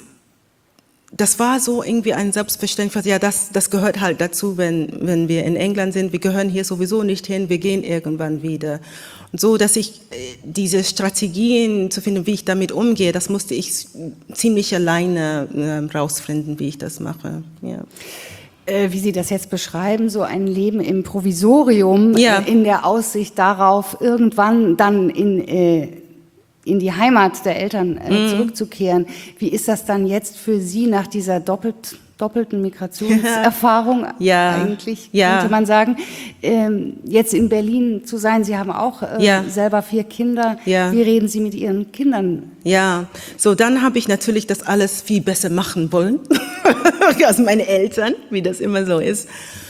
das war so irgendwie ein Selbstverständnis, ja, das, das gehört halt dazu, wenn, wenn wir in England sind. Wir gehören hier sowieso nicht hin, wir gehen irgendwann wieder. Und so, dass ich diese Strategien zu finden, wie ich damit umgehe, das musste ich ziemlich alleine äh, rausfinden, wie ich das mache. Ja. Äh, wie Sie das jetzt beschreiben, so ein Leben im Provisorium, Ja. äh, in der Aussicht darauf, irgendwann dann in, äh, in die Heimat der Eltern äh, Mhm. zurückzukehren. Wie ist das dann jetzt für Sie nach dieser doppelt, doppelten Migrationserfahrung Ja. eigentlich, Ja. könnte man sagen, ähm, jetzt in Berlin zu sein? Sie haben auch äh, Ja. selber vier Kinder. Ja. Wie reden Sie mit Ihren Kindern? Ja, so dann habe ich natürlich das alles viel besser machen wollen als meine Eltern, wie das immer so ist.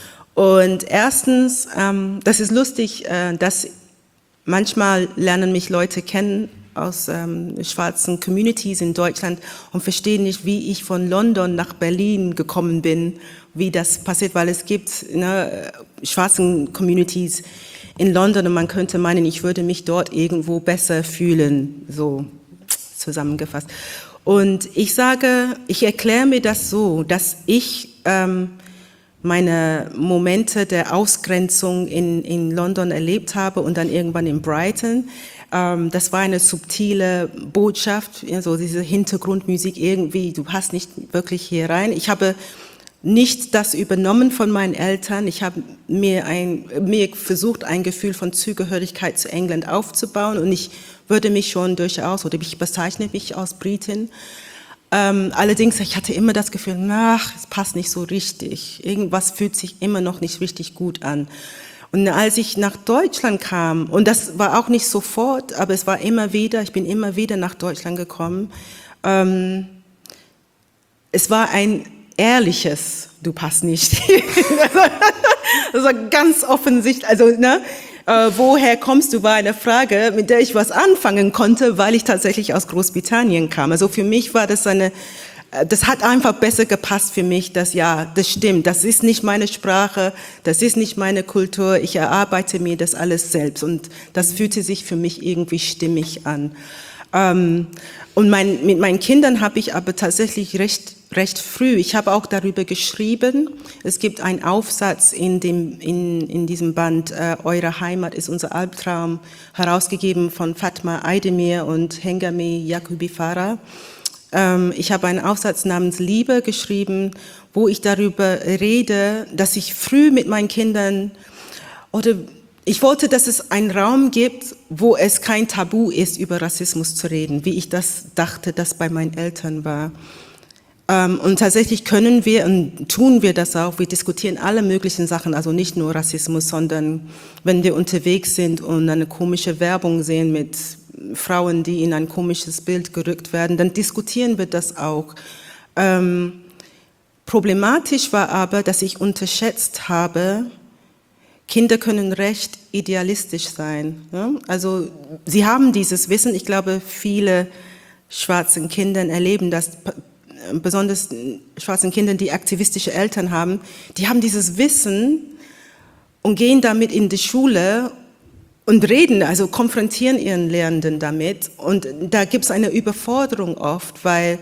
Und erstens, ähm, das ist lustig, äh, dass manchmal lernen mich Leute kennen aus ähm, schwarzen Communities in Deutschland und verstehen nicht, wie ich von London nach Berlin gekommen bin, wie das passiert, weil es gibt ne, schwarzen Communities in London und man könnte meinen, ich würde mich dort irgendwo besser fühlen, so zusammengefasst. Und ich sage, ich erkläre mir das so, dass ich ähm, meine Momente der Ausgrenzung in, in London erlebt habe und dann irgendwann in Brighton. Ähm, das war eine subtile Botschaft, also diese Hintergrundmusik irgendwie, du passt nicht wirklich hier rein. Ich habe nicht das übernommen von meinen Eltern. Ich habe mir, ein, mir versucht, ein Gefühl von Zugehörigkeit zu England aufzubauen und ich würde mich schon durchaus, oder ich bezeichne mich als Britin. Ähm, allerdings, ich hatte immer das Gefühl, ach, es passt nicht so richtig. Irgendwas fühlt sich immer noch nicht richtig gut an. Und als ich nach Deutschland kam, und das war auch nicht sofort, aber es war immer wieder, ich bin immer wieder nach Deutschland gekommen, ähm, es war ein ehrliches, du passt nicht. Das war ganz offensichtlich, also ne, äh, woher kommst du, war eine Frage, mit der ich was anfangen konnte, weil ich tatsächlich aus Großbritannien kam. Also für mich war das eine, äh, das hat einfach besser gepasst für mich, dass ja, das stimmt, das ist nicht meine Sprache, das ist nicht meine Kultur, ich erarbeite mir das alles selbst und das fühlte sich für mich irgendwie stimmig an. Ähm, und mein, mit meinen Kindern habe ich aber tatsächlich recht, recht früh, ich habe auch darüber geschrieben, es gibt einen Aufsatz in, dem, in, in diesem Band, äh, Eure Heimat ist unser Albtraum, herausgegeben von Fatma Aydemir und Hengame Yakubi Farah. Ähm, ich habe einen Aufsatz namens Liebe geschrieben, wo ich darüber rede, dass ich früh mit meinen Kindern, oder ich wollte, dass es einen Raum gibt, wo es kein Tabu ist, über Rassismus zu reden, wie ich das dachte, das bei meinen Eltern war. Und tatsächlich können wir und tun wir das auch. Wir diskutieren alle möglichen Sachen, also nicht nur Rassismus, sondern wenn wir unterwegs sind und eine komische Werbung sehen mit Frauen, die in ein komisches Bild gerückt werden, dann diskutieren wir das auch. Ähm, problematisch war aber, dass ich unterschätzt habe, Kinder können recht idealistisch sein. Ne? Also sie haben dieses Wissen. Ich glaube, viele schwarzen Kinder erleben das, besonders schwarzen Kinder, die aktivistische Eltern haben, die haben dieses Wissen und gehen damit in die Schule und reden, also konfrontieren ihren Lehrenden damit. Und da gibt es eine Überforderung oft, weil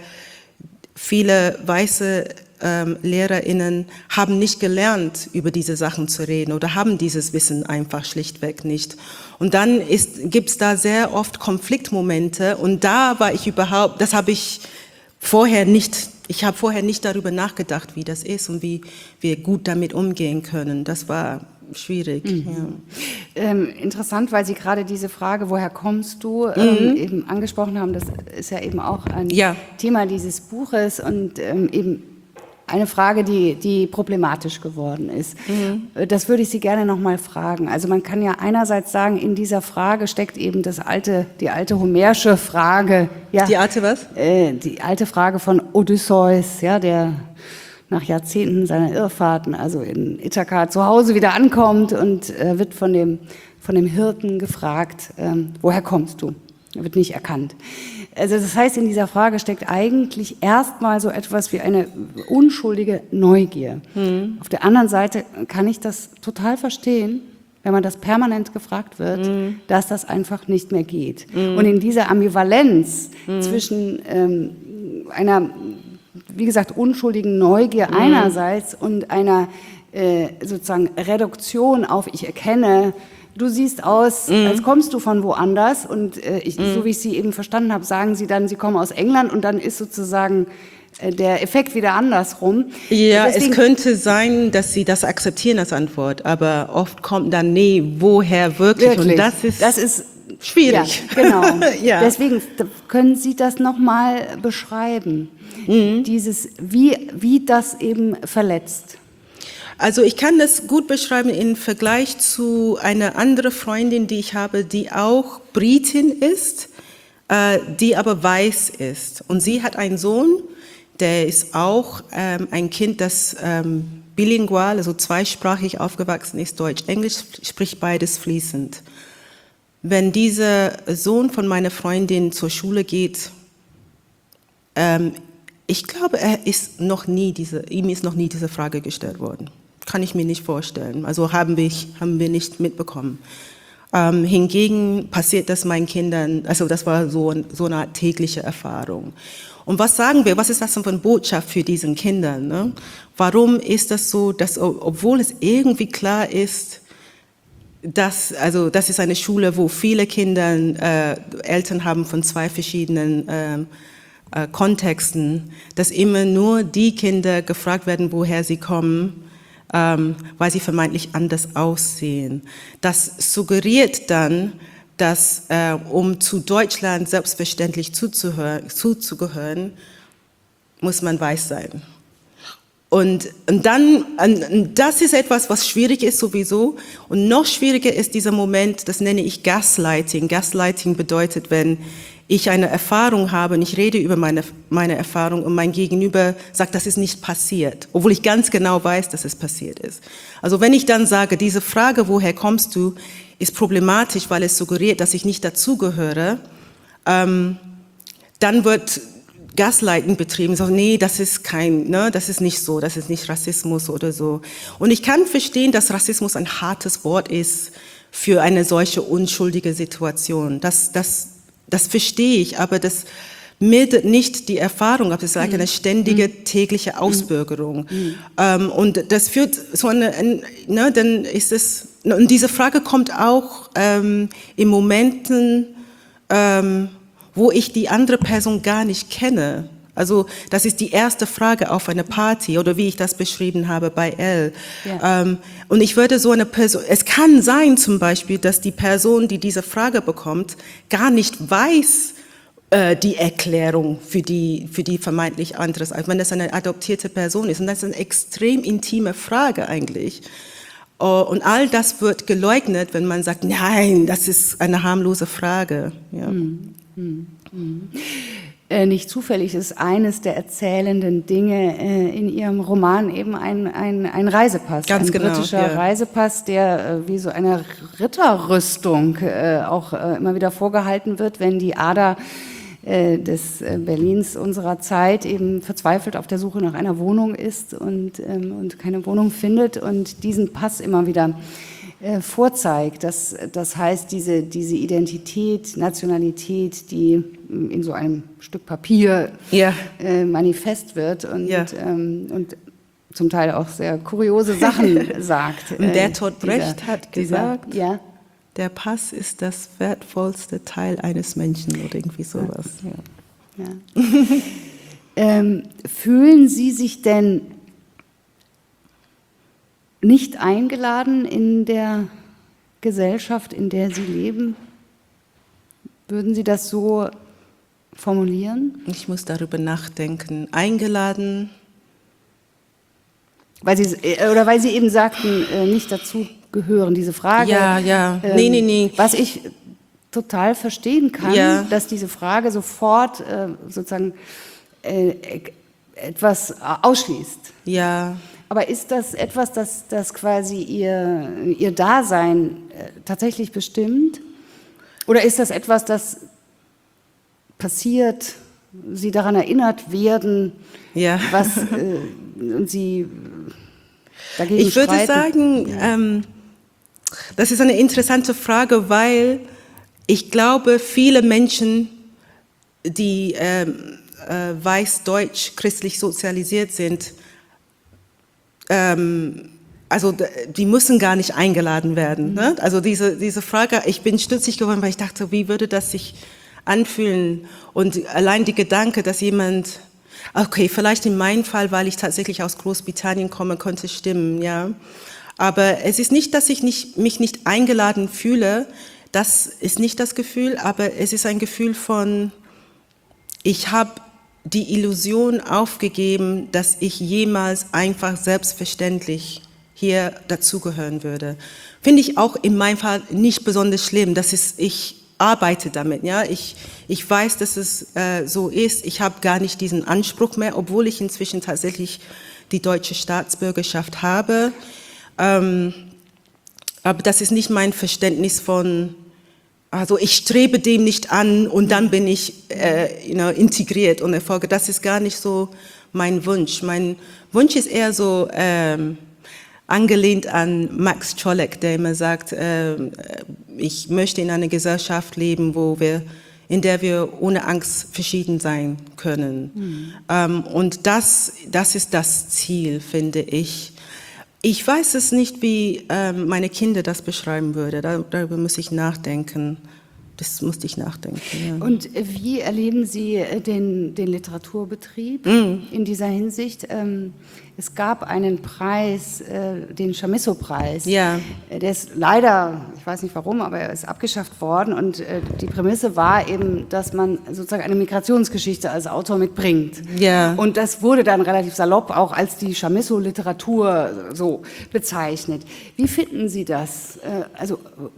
viele weiße ähm, LehrerInnen haben nicht gelernt, über diese Sachen zu reden oder haben dieses Wissen einfach schlichtweg nicht. Und dann gibt es da sehr oft Konfliktmomente und da war ich überhaupt, das habe ich vorher nicht, ich habe vorher nicht darüber nachgedacht, wie das ist und wie wir gut damit umgehen können. Das war schwierig. Mhm. Ja. Ähm, interessant, weil Sie gerade diese Frage, woher kommst du, ähm, mhm. eben angesprochen haben. Das ist ja eben auch ein ja. Thema dieses Buches und ähm, eben eine Frage, die, die problematisch geworden ist. Mhm. Das würde ich Sie gerne noch mal fragen. Also man kann ja einerseits sagen, in dieser Frage steckt eben das alte, die alte homerische Frage. Ja, die alte was? Äh, die alte Frage von Odysseus, ja, der nach Jahrzehnten seiner Irrfahrten, also in Ithaka zu Hause wieder ankommt und äh, wird von dem, von dem Hirten gefragt, ähm, woher kommst du? Er wird nicht erkannt. Also das heißt, in dieser Frage steckt eigentlich erstmal so etwas wie eine unschuldige Neugier. Mhm. Auf der anderen Seite kann ich das total verstehen, wenn man das permanent gefragt wird, mhm. dass das einfach nicht mehr geht. Mhm. Und in dieser Ambivalenz mhm. zwischen ähm, einer, wie gesagt, unschuldigen Neugier mhm. einerseits und einer äh, sozusagen Reduktion auf ich erkenne, du siehst aus, mm. als kommst du von woanders und äh, ich, mm. so wie ich Sie eben verstanden habe, sagen Sie dann, Sie kommen aus England und dann ist sozusagen äh, der Effekt wieder andersrum. Ja, Deswegen, es könnte sein, dass Sie das akzeptieren als Antwort, aber oft kommt dann, nee, woher wirklich? wirklich? Und das ist, das ist schwierig. Ja, genau. ja. Deswegen können Sie das nochmal beschreiben, mm. dieses, wie, wie das eben verletzt. Also ich kann das gut beschreiben im Vergleich zu einer anderen Freundin, die ich habe, die auch Britin ist, äh, die aber weiß ist. Und sie hat einen Sohn, der ist auch ähm, ein Kind, das ähm, bilingual, also zweisprachig aufgewachsen ist, Deutsch, Englisch, spricht beides fließend. Wenn dieser Sohn von meiner Freundin zur Schule geht, ähm, ich glaube, er ist noch nie diese, ihm ist noch nie diese Frage gestellt worden. Kann ich mir nicht vorstellen. Also haben wir, haben wir nicht mitbekommen. Ähm, hingegen passiert das meinen Kindern, also das war so, so eine Art tägliche Erfahrung. Und was sagen wir, was ist das für eine Botschaft für diesen Kindern? Ne? Warum ist das so, dass, obwohl es irgendwie klar ist, dass, also das ist eine Schule, wo viele Kinder äh, Eltern haben von zwei verschiedenen äh, äh, Kontexten, dass immer nur die Kinder gefragt werden, woher sie kommen, Ähm, weil sie vermeintlich anders aussehen. Das suggeriert dann, dass äh, um zu Deutschland selbstverständlich zuzugehören, muss man weiß sein. Und, und dann, und das ist etwas, was schwierig ist sowieso. Und noch schwieriger ist dieser Moment, das nenne ich Gaslighting. Gaslighting bedeutet, wenn ich eine Erfahrung habe und ich rede über meine, meine Erfahrung und mein Gegenüber sagt, das ist nicht passiert, obwohl ich ganz genau weiß, dass es passiert ist. Also wenn ich dann sage, diese Frage, woher kommst du, ist problematisch, weil es suggeriert, dass ich nicht dazugehöre, ähm, dann wird Gaslighting betrieben, so, nee, das ist kein, ne, das ist nicht so, das ist nicht Rassismus oder so. Und ich kann verstehen, dass Rassismus ein hartes Wort ist für eine solche unschuldige Situation. Das, das Das verstehe ich, aber das mildert nicht die Erfahrung ab. Das ist like eine ständige tägliche Ausbürgerung. Mhm. Ähm, und das führt so eine, ein, ne, dann ist es, und diese Frage kommt auch ähm, in Momenten, ähm, wo ich die andere Person gar nicht kenne. Also das ist die erste Frage auf einer Party oder wie ich das beschrieben habe bei Elle. Ja. Ähm, und ich würde so eine Person, es kann sein zum Beispiel, dass die Person, die diese Frage bekommt, gar nicht weiß äh, die Erklärung für die, für die vermeintlich anderes, als wenn das eine adoptierte Person ist. Und das ist eine extrem intime Frage eigentlich. Uh, und all das wird geleugnet, wenn man sagt, nein, das ist eine harmlose Frage. Ja. Hm, hm, hm. äh, nicht zufällig ist eines der erzählenden Dinge äh, in ihrem Roman eben ein, ein, ein Reisepass, Ganz ein genau, britischer ja. Reisepass, der äh, wie so eine Ritterrüstung äh, auch äh, immer wieder vorgehalten wird, wenn die Ader äh, des äh, Berlins unserer Zeit eben verzweifelt auf der Suche nach einer Wohnung ist und, ähm, und keine Wohnung findet und diesen Pass immer wieder äh, vorzeigt. Das, das heißt, diese, diese Identität, Nationalität, die in so einem Stück Papier Ja. äh, manifest wird und, Ja. ähm, und zum Teil auch sehr kuriose Sachen sagt. Und der Äh, Todt dieser- Brecht hat dieser- gesagt, ja, der Pass ist das wertvollste Teil eines Menschen oder irgendwie sowas. Ja. ja. ähm, fühlen Sie sich denn nicht eingeladen in der Gesellschaft, in der Sie leben? Würden Sie das so formulieren? Ich muss darüber nachdenken. Eingeladen, Weil Sie, äh, oder weil Sie eben sagten, äh, nicht dazu gehören, diese Frage. Ja, ja. ähm, Nee, nee, nee. Was ich total verstehen kann, Ja. dass diese Frage sofort äh, sozusagen äh, etwas ausschließt. ja. Aber ist das etwas, das, das quasi ihr, ihr Dasein äh, tatsächlich bestimmt? Oder ist das etwas, das passiert, Sie daran erinnert werden, Ja. was äh, und Sie dagegen Ich würde streiten? sagen, ähm, das ist eine interessante Frage, weil ich glaube, viele Menschen, die ähm, äh, weiß-deutsch christlich sozialisiert sind, ähm, also d- die müssen gar nicht eingeladen werden. Ne? Also diese, diese Frage, ich bin stutzig geworden, weil ich dachte, wie würde das sich anfühlen? Und allein die Gedanke, dass jemand, okay, vielleicht in meinem Fall, weil ich tatsächlich aus Großbritannien komme, konnte stimmen, ja. Aber es ist nicht, dass ich nicht, mich nicht eingeladen fühle, das ist nicht das Gefühl, aber es ist ein Gefühl von, ich habe die Illusion aufgegeben, dass ich jemals einfach selbstverständlich hier dazugehören würde. Finde ich auch in meinem Fall nicht besonders schlimm. Das ist, ich arbeite damit, ja. Ich, ich weiß, dass es äh, so ist. Ich habe gar nicht diesen Anspruch mehr, obwohl ich inzwischen tatsächlich die deutsche Staatsbürgerschaft habe. Ähm, aber das ist nicht mein Verständnis von, also ich strebe dem nicht an und dann bin ich äh, you know, integriert und erfolge. Das ist gar nicht so mein Wunsch. Mein Wunsch ist eher so ähm, angelehnt an Max Czolek, der immer sagt, äh, ich möchte in einer Gesellschaft leben, wo wir, in der wir ohne Angst verschieden sein können. Mhm. Ähm, und das, das ist das Ziel, finde ich. Ich weiß es nicht, wie ähm, meine Kinder das beschreiben würde. Da, darüber muss ich nachdenken. Das musste ich nachdenken. Ja. Und wie erleben Sie den, den Literaturbetrieb Mm. in dieser Hinsicht? Ähm, es gab einen Preis, äh, den Chamisso-Preis. Ja. Der ist leider, ich weiß nicht warum, aber er ist abgeschafft worden. Und äh, die Prämisse war eben, dass man sozusagen eine Migrationsgeschichte als Autor mitbringt. Ja. Und das wurde dann relativ salopp auch als die Chamisso-Literatur so bezeichnet. Wie finden Sie das? Äh, also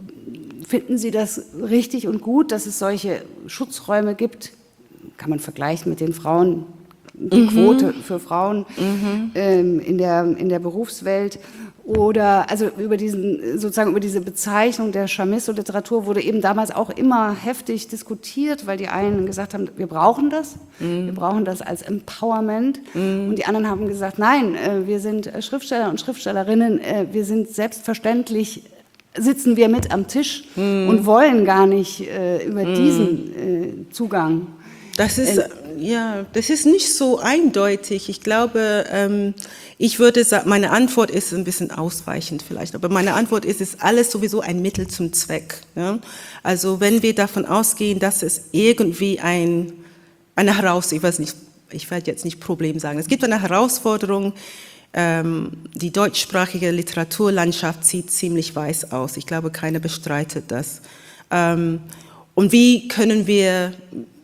finden Sie das richtig und gut, dass es solche Schutzräume gibt? Kann man vergleichen mit den Frauen, die Mhm. Quote für Frauen Mhm. ähm, in der, in der Berufswelt? Oder, also über diesen, sozusagen über diese Bezeichnung der Chamisso-Literatur wurde eben damals auch immer heftig diskutiert, weil die einen gesagt haben, wir brauchen das, Mhm. wir brauchen das als Empowerment. Mhm. Und die anderen haben gesagt, nein, äh, wir sind äh, Schriftsteller und Schriftstellerinnen, äh, wir sind selbstverständlich, sitzen wir mit am Tisch Mhm. und wollen gar nicht äh, über mhm. diesen äh, Zugang. Das ist, äh, ja, das ist nicht so eindeutig. Ich glaube, ähm, ich würde sagen, meine Antwort ist ein bisschen ausweichend vielleicht, aber meine Antwort ist, es ist alles sowieso ein Mittel zum Zweck. Ja? Also wenn wir davon ausgehen, dass es irgendwie ein, eine Herausforderung, ich weiß nicht, ich werde jetzt nicht Problem sagen, es gibt eine Herausforderung, ähm, die deutschsprachige Literaturlandschaft sieht ziemlich weiß aus. Ich glaube, keiner bestreitet das. Ähm, und wie können wir,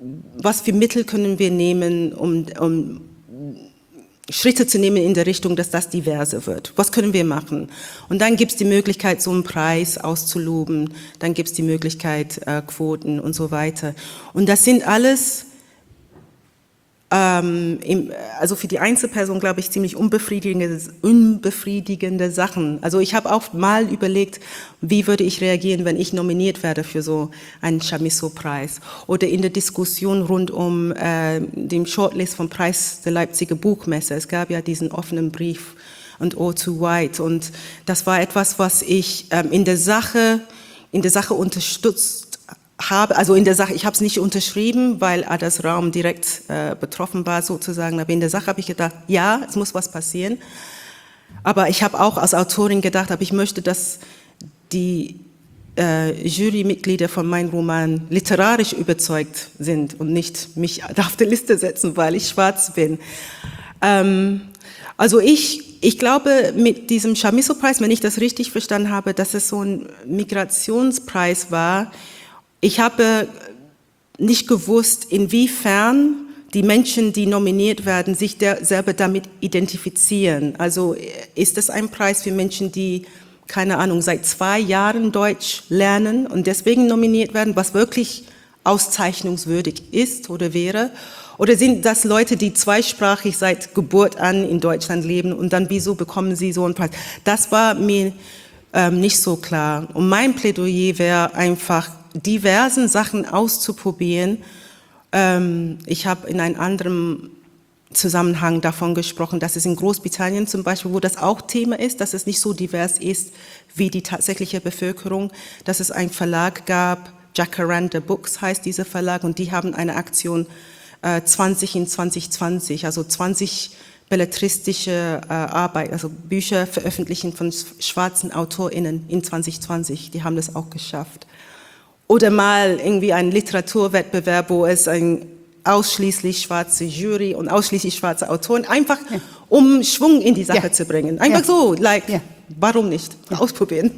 was für Mittel können wir nehmen, um, um Schritte zu nehmen in der Richtung, dass das diverser wird? Was können wir machen? Und dann gibt es die Möglichkeit, so einen Preis auszuloben, dann gibt es die Möglichkeit, äh, Quoten und so weiter. Und das sind alles ähm, im, also für die Einzelperson, glaube ich, ziemlich unbefriedigende, unbefriedigende Sachen. Also ich habe auch mal überlegt, wie würde ich reagieren, wenn ich nominiert werde für so einen Chamisso-Preis. Oder in der Diskussion rund um äh, den Shortlist vom Preis der Leipziger Buchmesse. Es gab ja diesen offenen Brief und All Too White. Und das war etwas, was ich ähm, in der Sache, in der Sache unterstützt habe, also in der Sache, ich habe es nicht unterschrieben, weil Adas Raum direkt äh, betroffen war sozusagen, aber in der Sache habe ich gedacht, ja, es muss was passieren. Aber ich habe auch als Autorin gedacht, aber ich möchte, dass die äh, Jurymitglieder von meinem Roman literarisch überzeugt sind und nicht mich auf die Liste setzen, weil ich schwarz bin. Ähm, also ich, ich glaube, mit diesem Chamisso-Preis, wenn ich das richtig verstanden habe, dass es so ein Migrationspreis war. Ich habe nicht gewusst, inwiefern die Menschen, die nominiert werden, sich der, selber damit identifizieren. Also ist das ein Preis für Menschen, die, keine Ahnung, seit zwei Jahren Deutsch lernen und deswegen nominiert werden, was wirklich auszeichnungswürdig ist oder wäre? Oder sind das Leute, die zweisprachig seit Geburt an in Deutschland leben und dann wieso bekommen sie so einen Preis? Das war mir ähm, nicht so klar. Und mein Plädoyer wäre einfach, diversen Sachen auszuprobieren. Ähm, ich habe in einem anderen Zusammenhang davon gesprochen, dass es in Großbritannien zum Beispiel, wo das auch Thema ist, dass es nicht so divers ist wie die tatsächliche Bevölkerung, dass es einen Verlag gab, Jacaranda Books heißt dieser Verlag, und die haben eine Aktion äh, zwanzig in zwanzig zwanzig, also zwanzig belletristische äh, Arbeit, also Bücher veröffentlichen von schwarzen AutorInnen in zwanzig zwanzig, die haben das auch geschafft. Oder mal irgendwie ein Literaturwettbewerb, wo es ein ausschließlich schwarze Jury und ausschließlich schwarze Autoren, einfach ja. um Schwung in die Sache ja. zu bringen. Einfach ja. so, like, ja. warum nicht? Ja. Ausprobieren.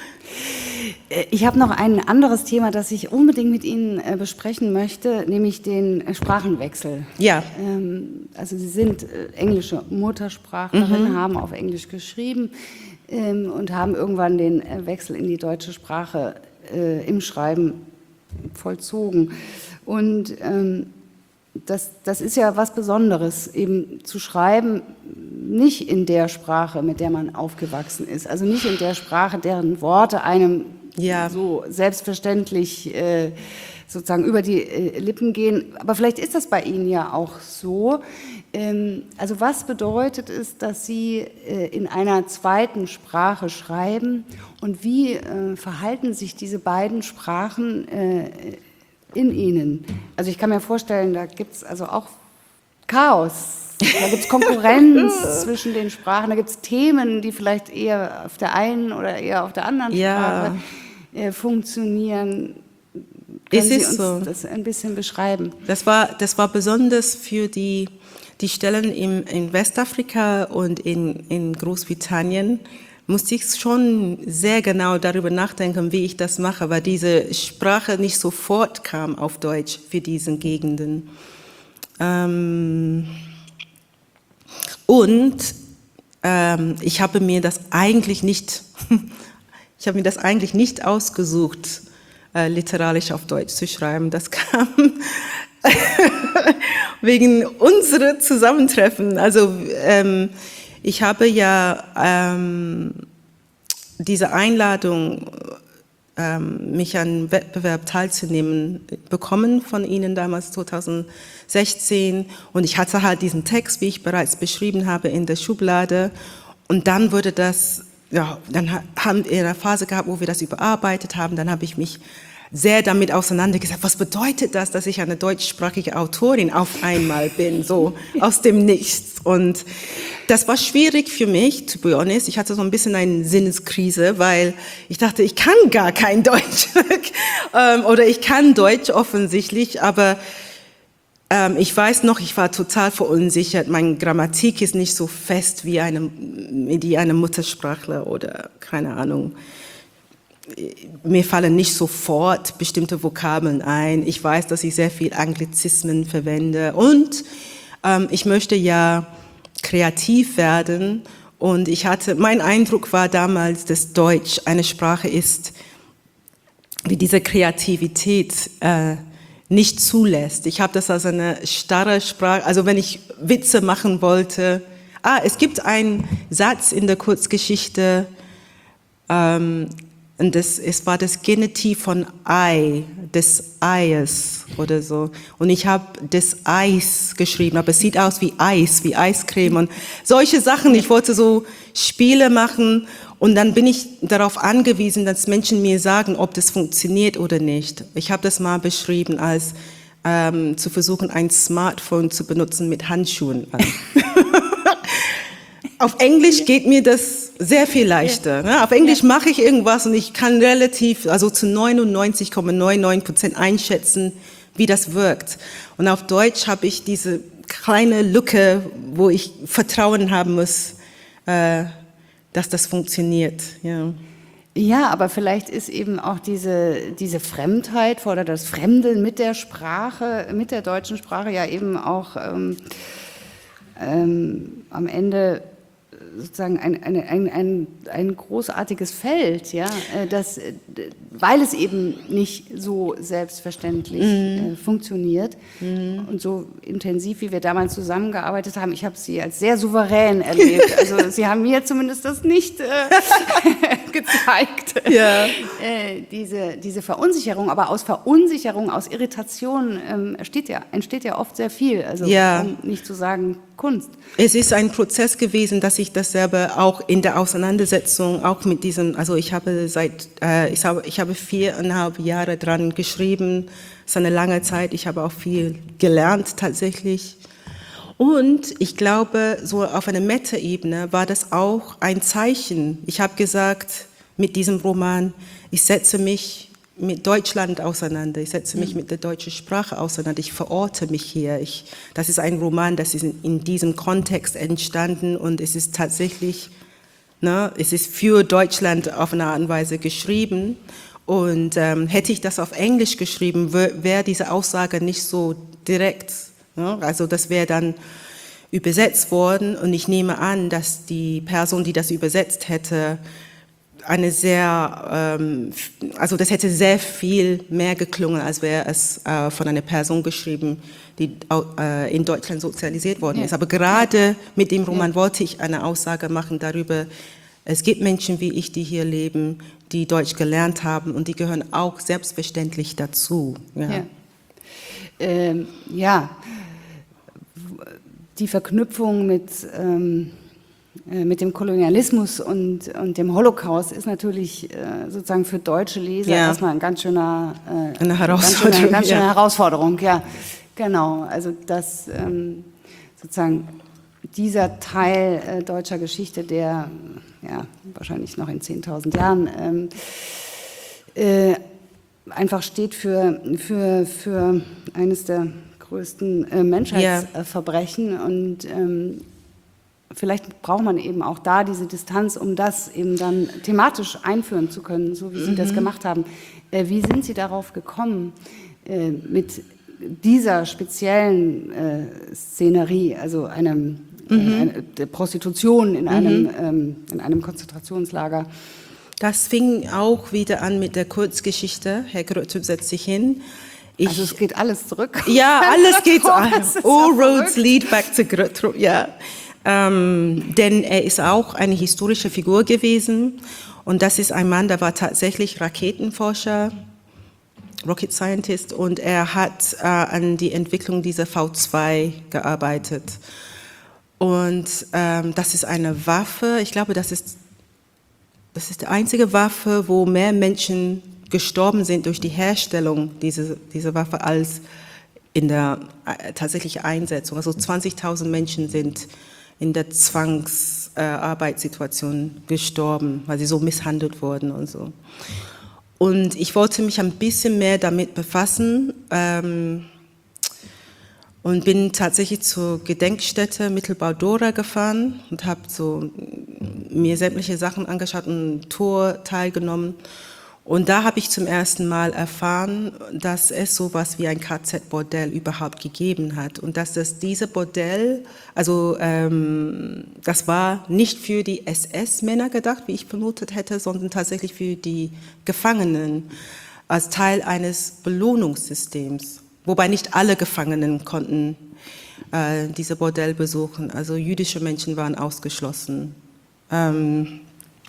Ich habe noch ein anderes Thema, das ich unbedingt mit Ihnen besprechen möchte, nämlich den Sprachenwechsel. Ja. Also Sie sind englische Muttersprachlerin, mhm. haben auf Englisch geschrieben und haben irgendwann den Wechsel in die deutsche Sprache im Schreiben vollzogen. Und ähm, das, das ist ja was Besonderes, eben zu schreiben, nicht in der Sprache, mit der man aufgewachsen ist, also nicht in der Sprache, deren Worte einem ja. so selbstverständlich äh, sozusagen über die äh, Lippen gehen. Aber vielleicht ist das bei Ihnen ja auch so. Ähm, also was bedeutet es, dass Sie äh, in einer zweiten Sprache schreiben und wie äh, verhalten sich diese beiden Sprachen äh, in Ihnen? Also ich kann mir vorstellen, da gibt es also auch Chaos, da gibt es Konkurrenz zwischen den Sprachen, da gibt es Themen, die vielleicht eher auf der einen oder eher auf der anderen ja. Sprache äh, funktionieren. Können es Sie ist uns so. das ein bisschen beschreiben? Das war, das war besonders für die, die Stellen im, in Westafrika und in, in Großbritannien, musste ich schon sehr genau darüber nachdenken, wie ich das mache, weil diese Sprache nicht sofort kam auf Deutsch für diese Gegenden. Ähm und ähm, ich habe mir das eigentlich nicht, ich habe mir das eigentlich nicht ausgesucht, äh, literarisch auf Deutsch zu schreiben. Das kam wegen unserer Zusammentreffen. Also ähm, ich habe ja ähm, diese Einladung, ähm, mich an einem Wettbewerb teilzunehmen, bekommen von Ihnen damals zweitausendsechzehn. Und ich hatte halt diesen Text, wie ich bereits beschrieben habe, in der Schublade. Und dann wurde das, ja, dann haben wir eine Phase gehabt, wo wir das überarbeitet haben. Dann habe ich mich sehr damit auseinandergesetzt, was bedeutet das, dass ich eine deutschsprachige Autorin auf einmal bin, so aus dem Nichts. Und das war schwierig für mich, to be honest. Ich hatte so ein bisschen eine Sinneskrise, weil ich dachte, ich kann gar kein Deutsch. Oder ich kann Deutsch offensichtlich, aber ähm, ich weiß noch, ich war total verunsichert. Meine Grammatik ist nicht so fest wie eine, die eine Muttersprachler oder keine Ahnung. Mir fallen nicht sofort bestimmte Vokabeln ein. Ich weiß, dass ich sehr viel Anglizismen verwende und ähm, ich möchte ja kreativ werden. Und ich hatte, mein Eindruck war damals, dass Deutsch eine Sprache ist, die diese Kreativität äh, nicht zulässt. Ich habe das als eine starre Sprache, also wenn ich Witze machen wollte. Ah, es gibt einen Satz in der Kurzgeschichte, ähm, und das, es war das Genitiv von Ei, des Eies oder so. Und ich habe des Eis geschrieben, aber es sieht aus wie Eis, wie Eiscreme und solche Sachen. Ich wollte so Spiele machen und dann bin ich darauf angewiesen, dass Menschen mir sagen, ob das funktioniert oder nicht. Ich habe das mal beschrieben als ähm, zu versuchen, ein Smartphone zu benutzen mit Handschuhen an. Auf Englisch geht mir das sehr viel leichter. Ne? Auf Englisch mache ich irgendwas und ich kann relativ, also zu neunundneunzig Komma neunundneunzig Prozent einschätzen, wie das wirkt. Und auf Deutsch habe ich diese kleine Lücke, wo ich Vertrauen haben muss, äh, dass das funktioniert. Ja. Ja, aber vielleicht ist eben auch diese, diese Fremdheit oder das Fremdeln mit der Sprache, mit der deutschen Sprache ja eben auch ähm, ähm, am Ende sozusagen ein, ein, ein, ein, ein großartiges Feld, ja, das, weil es eben nicht so selbstverständlich mhm. äh, funktioniert mhm. und so intensiv, wie wir damals zusammengearbeitet haben. Ich habe Sie als sehr souverän erlebt. Also Sie haben mir zumindest das nicht äh, gezeigt, ja. äh, diese, diese Verunsicherung. Aber aus Verunsicherung, aus Irritation ähm, entsteht, ja, entsteht ja oft sehr viel, also ja. um nicht zu sagen Kunst. Es ist ein Prozess gewesen, dass ich das selber auch in der Auseinandersetzung, auch mit diesem, also ich habe seit, äh, ich habe, ich habe viereinhalb Jahre dran geschrieben, es ist eine lange Zeit, ich habe auch viel gelernt tatsächlich. Und ich glaube, so auf einer Metaebene war das auch ein Zeichen. Ich habe gesagt, mit diesem Roman, ich setze mich mit Deutschland auseinander, ich setze mich mit der deutschen Sprache auseinander, ich verorte mich hier. Ich, das ist ein Roman, das ist in, in diesem Kontext entstanden und es ist tatsächlich, ne, es ist für Deutschland auf eine Art und Weise geschrieben. Und ähm, hätte ich das auf Englisch geschrieben, wäre wär diese Aussage nicht so direkt. Ne? Also das wäre dann übersetzt worden und ich nehme an, dass die Person, die das übersetzt hätte, eine sehr, ähm, also das hätte sehr viel mehr geklungen, als wäre es äh, von einer Person geschrieben, die äh, in Deutschland sozialisiert worden ja. ist. Aber gerade mit dem Roman ja. wollte ich eine Aussage machen darüber, es gibt Menschen wie ich, die hier leben, die Deutsch gelernt haben und die gehören auch selbstverständlich dazu. Ja, ja. Ähm, ja. Die Verknüpfung mit ähm mit dem Kolonialismus und, und dem Holocaust ist natürlich äh, sozusagen für deutsche Leser ja. erstmal ein ganz schöner, äh, eine Herausforderung. Ganz schöne, ganz schöne ja. Herausforderung, ja, genau. Also dass ähm, sozusagen dieser Teil äh, deutscher Geschichte, der ja wahrscheinlich noch in zehntausend Jahren ähm, äh, einfach steht für, für, für eines der größten äh, Menschheitsverbrechen ja. und ähm, vielleicht braucht man eben auch da diese Distanz, um das eben dann thematisch einführen zu können, so wie Sie mhm. das gemacht haben. Äh, wie sind Sie darauf gekommen, äh, mit dieser speziellen äh, Szenerie, also einem, mhm. äh, eine, der Prostitution in, mhm. einem, ähm, in einem Konzentrationslager? Das fing auch wieder an mit der Kurzgeschichte. Herr Grötrup setzt sich hin. Ich, also es geht alles zurück. Ja, alles geht zurück. All roads lead back to Grötrup, ja. Ähm, denn er ist auch eine historische Figur gewesen und das ist ein Mann, der war tatsächlich Raketenforscher, Rocket Scientist und er hat äh, an die Entwicklung dieser V zwei gearbeitet und ähm, das ist eine Waffe, ich glaube, das ist, das ist die einzige Waffe, wo mehr Menschen gestorben sind durch die Herstellung dieser, dieser Waffe als in der äh, tatsächlichen Einsetzung. Also zwanzigtausend Menschen sind in der Zwangsarbeitssituation äh, gestorben, weil sie so misshandelt wurden und so. Und ich wollte mich ein bisschen mehr damit befassen ähm, und bin tatsächlich zur Gedenkstätte Mittelbau-Dora gefahren und habe so mir sämtliche Sachen angeschaut und eine Tour teilgenommen. Und da habe ich zum ersten Mal erfahren, dass es sowas wie ein K Z-Bordell überhaupt gegeben hat und dass das diese Bordell, also ähm, das war nicht für die S S-Männer gedacht, wie ich vermutet hätte, sondern tatsächlich für die Gefangenen als Teil eines Belohnungssystems. wobei nicht alle Gefangenen konnten äh, diese Bordell besuchen, also jüdische Menschen waren ausgeschlossen. Ähm,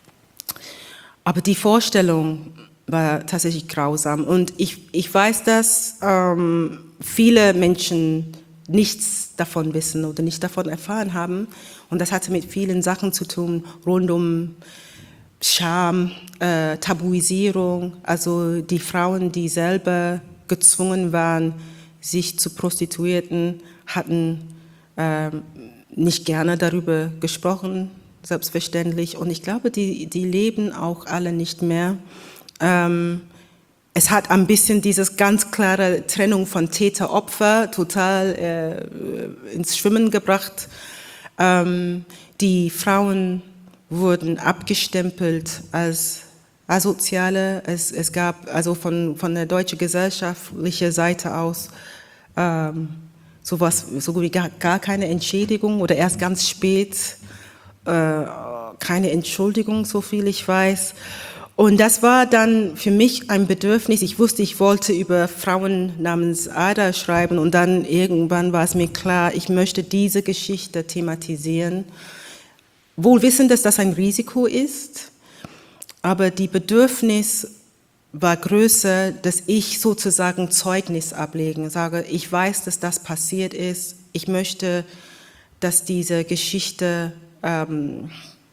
aber die Vorstellung war tatsächlich grausam und ich, ich weiß, dass ähm, viele Menschen nichts davon wissen oder nicht davon erfahren haben und das hatte mit vielen Sachen zu tun, rund um Scham, äh, Tabuisierung, also die Frauen, die selber gezwungen waren, sich zu prostituierten, hatten äh, nicht gerne darüber gesprochen, selbstverständlich. Und ich glaube, die, die leben auch alle nicht mehr. Ähm, es hat ein bisschen dieses ganz klare Trennung von Täter-Opfer total äh, ins Schwimmen gebracht. Ähm, die Frauen wurden abgestempelt als Asoziale. Es, es gab also von, von der deutschen gesellschaftlichen Seite aus ähm, sowas, so wie gar, gar keine Entschädigung oder erst ganz spät äh, keine Entschuldigung, so viel ich weiß. Und das war dann für mich ein Bedürfnis. Ich wusste, ich wollte über Frauen namens Ada schreiben und dann irgendwann war es mir klar, ich möchte diese Geschichte thematisieren. Wohl wissend, dass das ein Risiko ist, aber die Bedürfnis war größer, dass ich sozusagen Zeugnis ablegen, sage, ich weiß, dass das passiert ist, ich möchte, dass diese Geschichte ähm,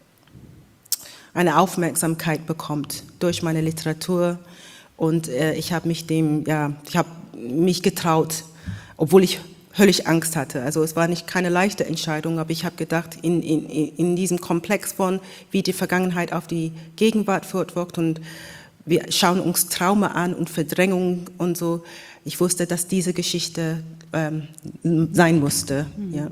eine Aufmerksamkeit bekommt durch meine Literatur und äh, ich habe mich dem, ja, ich habe mich getraut, obwohl ich höllisch Angst hatte. Also es war nicht keine leichte Entscheidung, aber ich habe gedacht, in, in, in diesem Komplex von, wie die Vergangenheit auf die Gegenwart fortwirkt und wir schauen uns Trauma an und Verdrängung und so. Ich wusste, dass diese Geschichte ähm, sein musste. Mhm. Ja.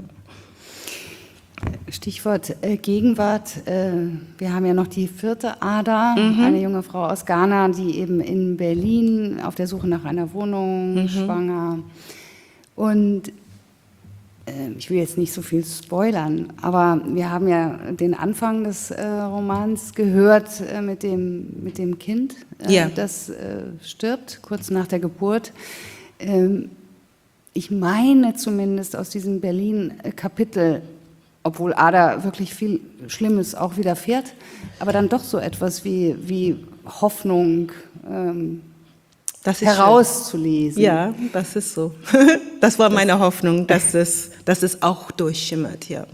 Stichwort äh, Gegenwart. Äh, wir haben ja noch die vierte Ada, mhm. eine junge Frau aus Ghana, die eben in Berlin auf der Suche nach einer Wohnung, mhm. schwanger. Und äh, ich will jetzt nicht so viel spoilern, aber wir haben ja den Anfang des äh, Romans gehört äh, mit, dem, mit dem Kind, äh, ja. das äh, stirbt, kurz nach der Geburt. Ähm, ich meine zumindest aus diesem Berlin-Kapitel, obwohl Ada wirklich viel Schlimmes auch widerfährt, aber dann doch so etwas wie, wie Hoffnung ähm, das herauszulesen. Ja, das ist so. Das war meine Hoffnung, dass es, dass es auch durchschimmert, ja.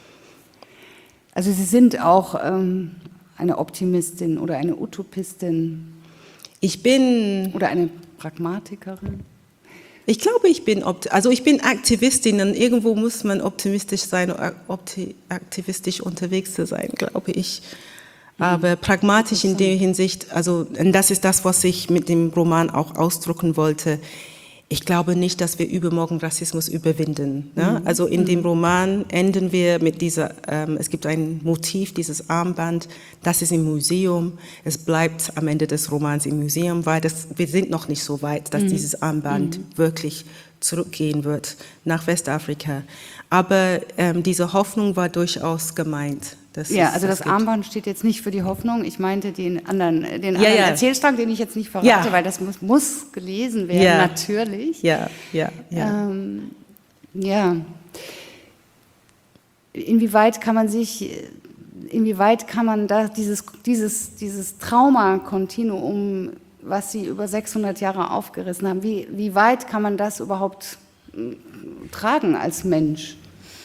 Also Sie sind auch ähm, eine Optimistin oder eine Utopistin? Ich bin... Oder eine Pragmatikerin? Ich glaube, ich bin, also ich bin Aktivistin und irgendwo muss man optimistisch sein, aktivistisch unterwegs zu sein, glaube ich. Aber pragmatisch in der Hinsicht, also und das ist das, was ich mit dem Roman auch ausdrücken wollte. Ich glaube nicht, dass wir übermorgen Rassismus überwinden. Ne? Mhm. Also in dem Roman enden wir mit dieser, ähm, es gibt ein Motiv, dieses Armband, das ist im Museum. Es bleibt am Ende des Romans im Museum, weil das, wir sind noch nicht so weit, dass mhm. dieses Armband mhm. wirklich zurückgehen wird nach Westafrika. Aber ähm, diese Hoffnung war durchaus gemeint. Das ja, ist, also das, das Armband steht jetzt nicht für die Hoffnung. Ich meinte den anderen, den ja, anderen ja. Erzählstrang, den ich jetzt nicht verrate, ja. weil das muss, muss gelesen werden, ja. natürlich. Ja, ja, ja. Ähm, ja. Inwieweit kann man sich, inwieweit kann man da dieses, dieses, dieses Trauma-Kontinuum, was Sie über sechshundert Jahre aufgerissen haben, wie, wie weit kann man das überhaupt tragen als Mensch?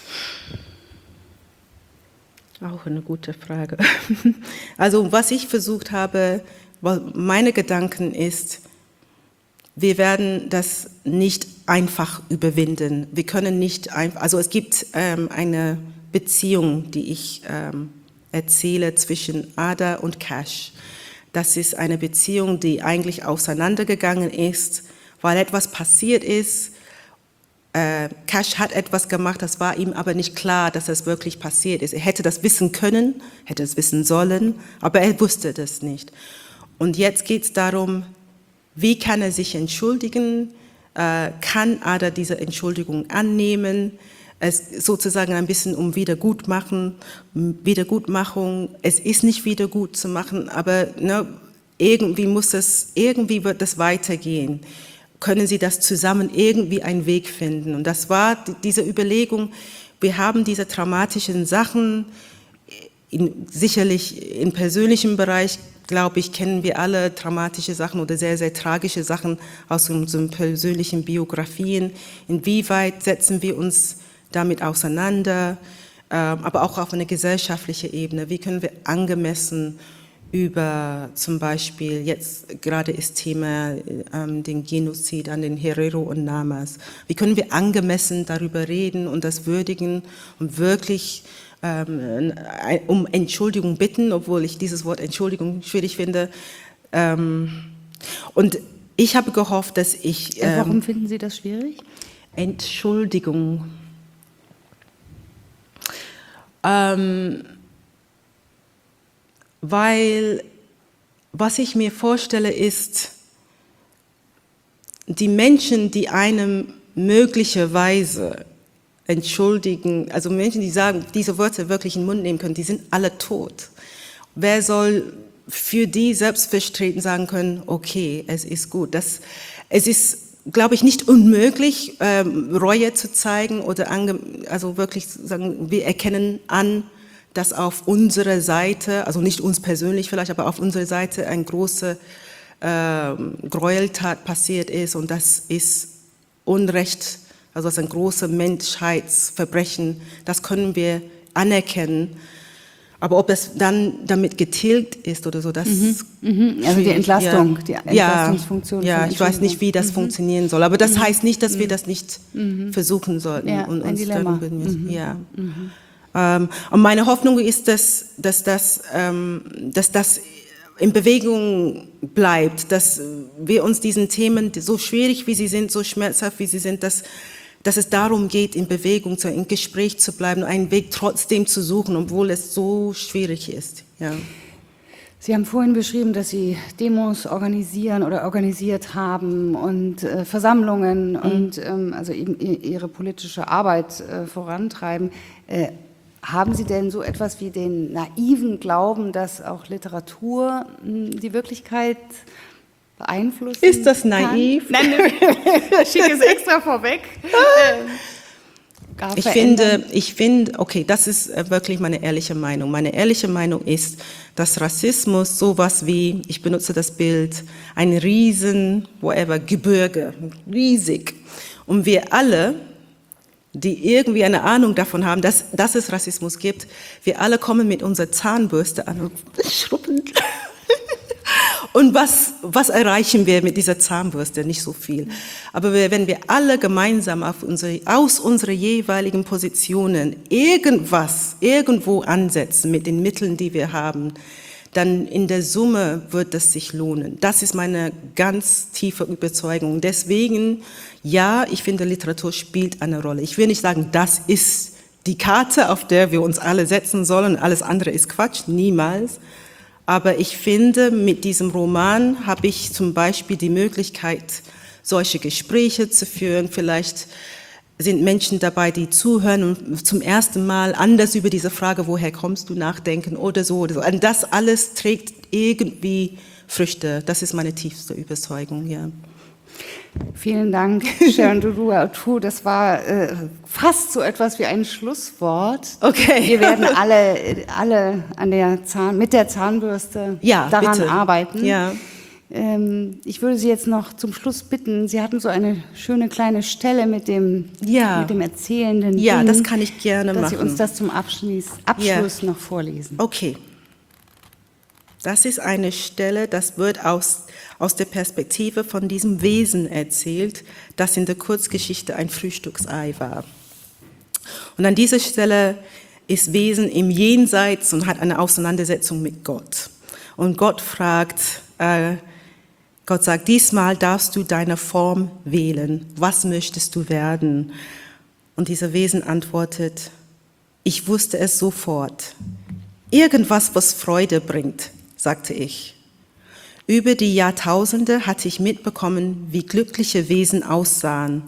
Auch eine gute Frage. Also was ich versucht habe, meine Gedanken ist, wir werden das nicht einfach überwinden. Wir können nicht einfach, also es gibt ähm, eine Beziehung, die ich ähm, erzähle zwischen Ada und Cash. Das ist eine Beziehung, die eigentlich auseinandergegangen ist, weil etwas passiert ist. Äh, Cash hat etwas gemacht, das war ihm aber nicht klar, dass das wirklich passiert ist. Er hätte das wissen können, hätte es wissen sollen, aber er wusste das nicht. Und jetzt geht es darum, wie kann er sich entschuldigen? Äh, kann Ada diese Entschuldigung annehmen? Es sozusagen ein bisschen um Wiedergutmachen, Wiedergutmachung. Es ist nicht wieder gut zu machen, aber ne, irgendwie muss es, irgendwie wird es weitergehen. können sie das zusammen irgendwie einen Weg finden. Und das war die, diese Überlegung, wir haben diese traumatischen Sachen, in, sicherlich im persönlichen Bereich, glaube ich, kennen wir alle traumatische Sachen oder sehr, sehr tragische Sachen aus unseren persönlichen Biografien. Inwieweit setzen wir uns damit auseinander, ähm, aber auch auf einer gesellschaftlichen Ebene. Wie können wir angemessen über zum Beispiel, jetzt gerade ist Thema ähm, den Genozid an den Herero und Namas, wie können wir angemessen darüber reden und das würdigen und wirklich ähm, um Entschuldigung bitten, obwohl ich dieses Wort Entschuldigung schwierig finde. Ähm, und ich habe gehofft, dass ich... Ähm, Warum finden Sie das schwierig? Entschuldigung. Ähm, weil was ich mir vorstelle ist, die Menschen, die einem möglicherweise entschuldigen, also Menschen, die sagen, diese Wörter wirklich in den Mund nehmen können, die sind alle tot. Wer soll für die selbstvertreten sagen können, okay, es ist gut. Das, es ist, glaube ich, nicht unmöglich, ähm, Reue zu zeigen oder ange, also wirklich zu sagen, wir erkennen an, dass auf unserer Seite, also nicht uns persönlich vielleicht, aber auf unserer Seite eine große äh, Gräueltat passiert ist und das ist Unrecht, also das ist ein großes Menschheitsverbrechen, das können wir anerkennen. Aber ob es dann damit getilgt ist oder so, das mhm, mhm. Also die Entlastung, ja, die Entlastungsfunktion. Ja, ja, ich weiß nicht, wie das mhm. funktionieren soll. Aber das mhm. heißt nicht, dass mhm. wir das nicht mhm. versuchen sollten. Ja, und ein uns Dilemma. Mhm. Ja. Mhm. Ähm, und meine Hoffnung ist, dass, dass, das, ähm, dass das in Bewegung bleibt, dass wir uns diesen Themen, so schwierig wie sie sind, so schmerzhaft wie sie sind, dass dass es darum geht, in Bewegung, zu, in Gespräch zu bleiben, einen Weg trotzdem zu suchen, obwohl es so schwierig ist. Ja. Sie haben vorhin beschrieben, dass Sie Demos organisieren oder organisiert haben und äh, Versammlungen mhm. und ähm, also eben Ihre politische Arbeit äh, vorantreiben. Äh, haben Sie denn so etwas wie den naiven Glauben, dass auch Literatur mh, die Wirklichkeit beeinflussen Ist das naiv? Kann? Nein, ich schicke es extra vorweg. Ich finde, ich finde, okay, das ist wirklich meine ehrliche Meinung. Meine ehrliche Meinung ist, dass Rassismus sowas wie, ich benutze das Bild, ein riesen, whatever, Gebirge, riesig. Und wir alle, die irgendwie eine Ahnung davon haben, dass, dass es Rassismus gibt, wir alle kommen mit unserer Zahnbürste an und schruppen. Und was, was erreichen wir mit dieser Zahnbürste? Nicht so viel. Aber wir, wenn wir alle gemeinsam auf unsere, aus unseren jeweiligen Positionen irgendwas, irgendwo ansetzen mit den Mitteln, die wir haben, dann in der Summe wird es sich lohnen. Das ist meine ganz tiefe Überzeugung. Deswegen, ja, ich finde, Literatur spielt eine Rolle. Ich will nicht sagen, das ist die Karte, auf der wir uns alle setzen sollen, alles andere ist Quatsch, niemals. Aber ich finde, mit diesem Roman habe ich zum Beispiel die Möglichkeit, solche Gespräche zu führen. Vielleicht sind Menschen dabei, die zuhören und zum ersten Mal anders über diese Frage, woher kommst du, nachdenken oder so oder so. Und das alles trägt irgendwie Früchte. Das ist meine tiefste Überzeugung, ja. Vielen Dank, Sharon Dudu-Otoo. Das war äh, fast so etwas wie ein Schlusswort. Okay. Wir werden alle, alle an der Zahn, mit der Zahnbürste ja, daran bitte. arbeiten. Ja. Ähm, ich würde Sie jetzt noch zum Schluss bitten, Sie hatten so eine schöne kleine Stelle mit dem, ja. mit dem erzählenden Ja, Ding, das kann ich gerne dass machen. Sie uns das zum Abschluss, Abschluss ja. noch vorlesen. Okay. Das ist eine Stelle, das wird aus, aus der Perspektive von diesem Wesen erzählt, das in der Kurzgeschichte ein Frühstücksei war. Und an dieser Stelle ist Wesen im Jenseits und hat eine Auseinandersetzung mit Gott. Und Gott fragt, äh, Gott sagt, diesmal darfst du deine Form wählen. Was möchtest du werden? Und dieser Wesen antwortet, ich wusste es sofort. Irgendwas, was Freude bringt, sagte ich. Über die Jahrtausende hatte ich mitbekommen, wie glückliche Wesen aussahen.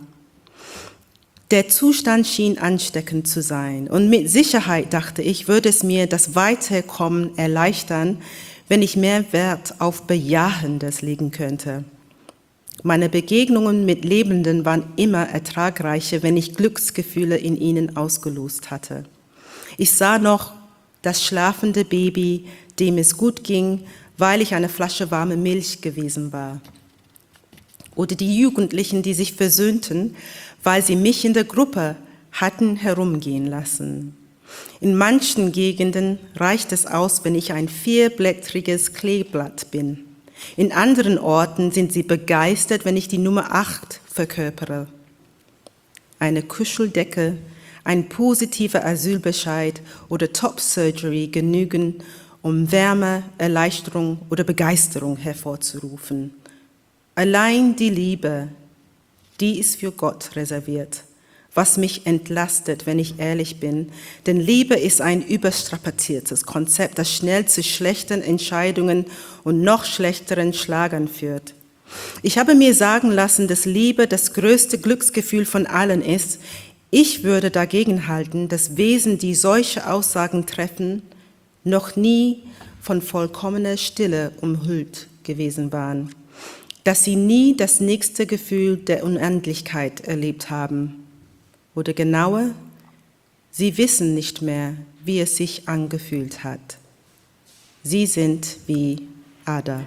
Der Zustand schien ansteckend zu sein und mit Sicherheit, dachte ich, würde es mir das Weiterkommen erleichtern, wenn ich mehr Wert auf Bejahendes legen könnte. Meine Begegnungen mit Lebenden waren immer ertragreicher, wenn ich Glücksgefühle in ihnen ausgelost hatte. Ich sah noch das schlafende Baby, dem es gut ging, weil ich eine Flasche warme Milch gewesen war. Oder die Jugendlichen, die sich versöhnten, weil sie mich in der Gruppe hatten herumgehen lassen. In manchen Gegenden reicht es aus, wenn ich ein vierblättriges Kleeblatt bin. In anderen Orten sind sie begeistert, wenn ich die Nummer acht verkörpere. Eine Kuscheldecke, ein positiver Asylbescheid oder Top-Surgery genügen, um Wärme, Erleichterung oder Begeisterung hervorzurufen. Allein die Liebe, die ist für Gott reserviert, was mich entlastet, wenn ich ehrlich bin. Denn Liebe ist ein überstrapaziertes Konzept, das schnell zu schlechten Entscheidungen und noch schlechteren Schlagern führt. Ich habe mir sagen lassen, dass Liebe das größte Glücksgefühl von allen ist. Ich würde dagegen halten, dass Wesen, die solche Aussagen treffen, noch nie von vollkommener Stille umhüllt gewesen waren, dass sie nie das nächste Gefühl der Unendlichkeit erlebt haben. Oder genauer, sie wissen nicht mehr, wie es sich angefühlt hat. Sie sind wie Ada.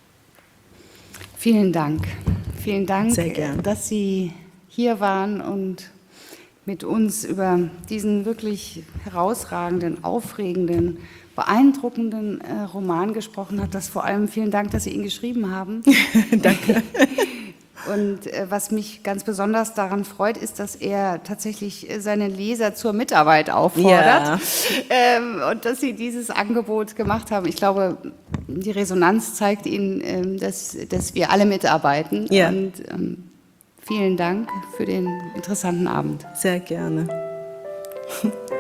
Vielen Dank. Vielen Dank, Sehr gern. dass Sie hier waren und mit uns über diesen wirklich herausragenden, aufregenden, beeindruckenden äh, Roman gesprochen hat. Das vor allem vielen Dank, dass Sie ihn geschrieben haben. Danke. Und äh, was mich ganz besonders daran freut, ist, dass er tatsächlich äh, seine Leser zur Mitarbeit auffordert. Ja. Ähm, und dass Sie dieses Angebot gemacht haben. Ich glaube, die Resonanz zeigt Ihnen, ähm, dass, dass wir alle mitarbeiten. Ja. Und ähm, vielen Dank für den interessanten Abend. Sehr gerne.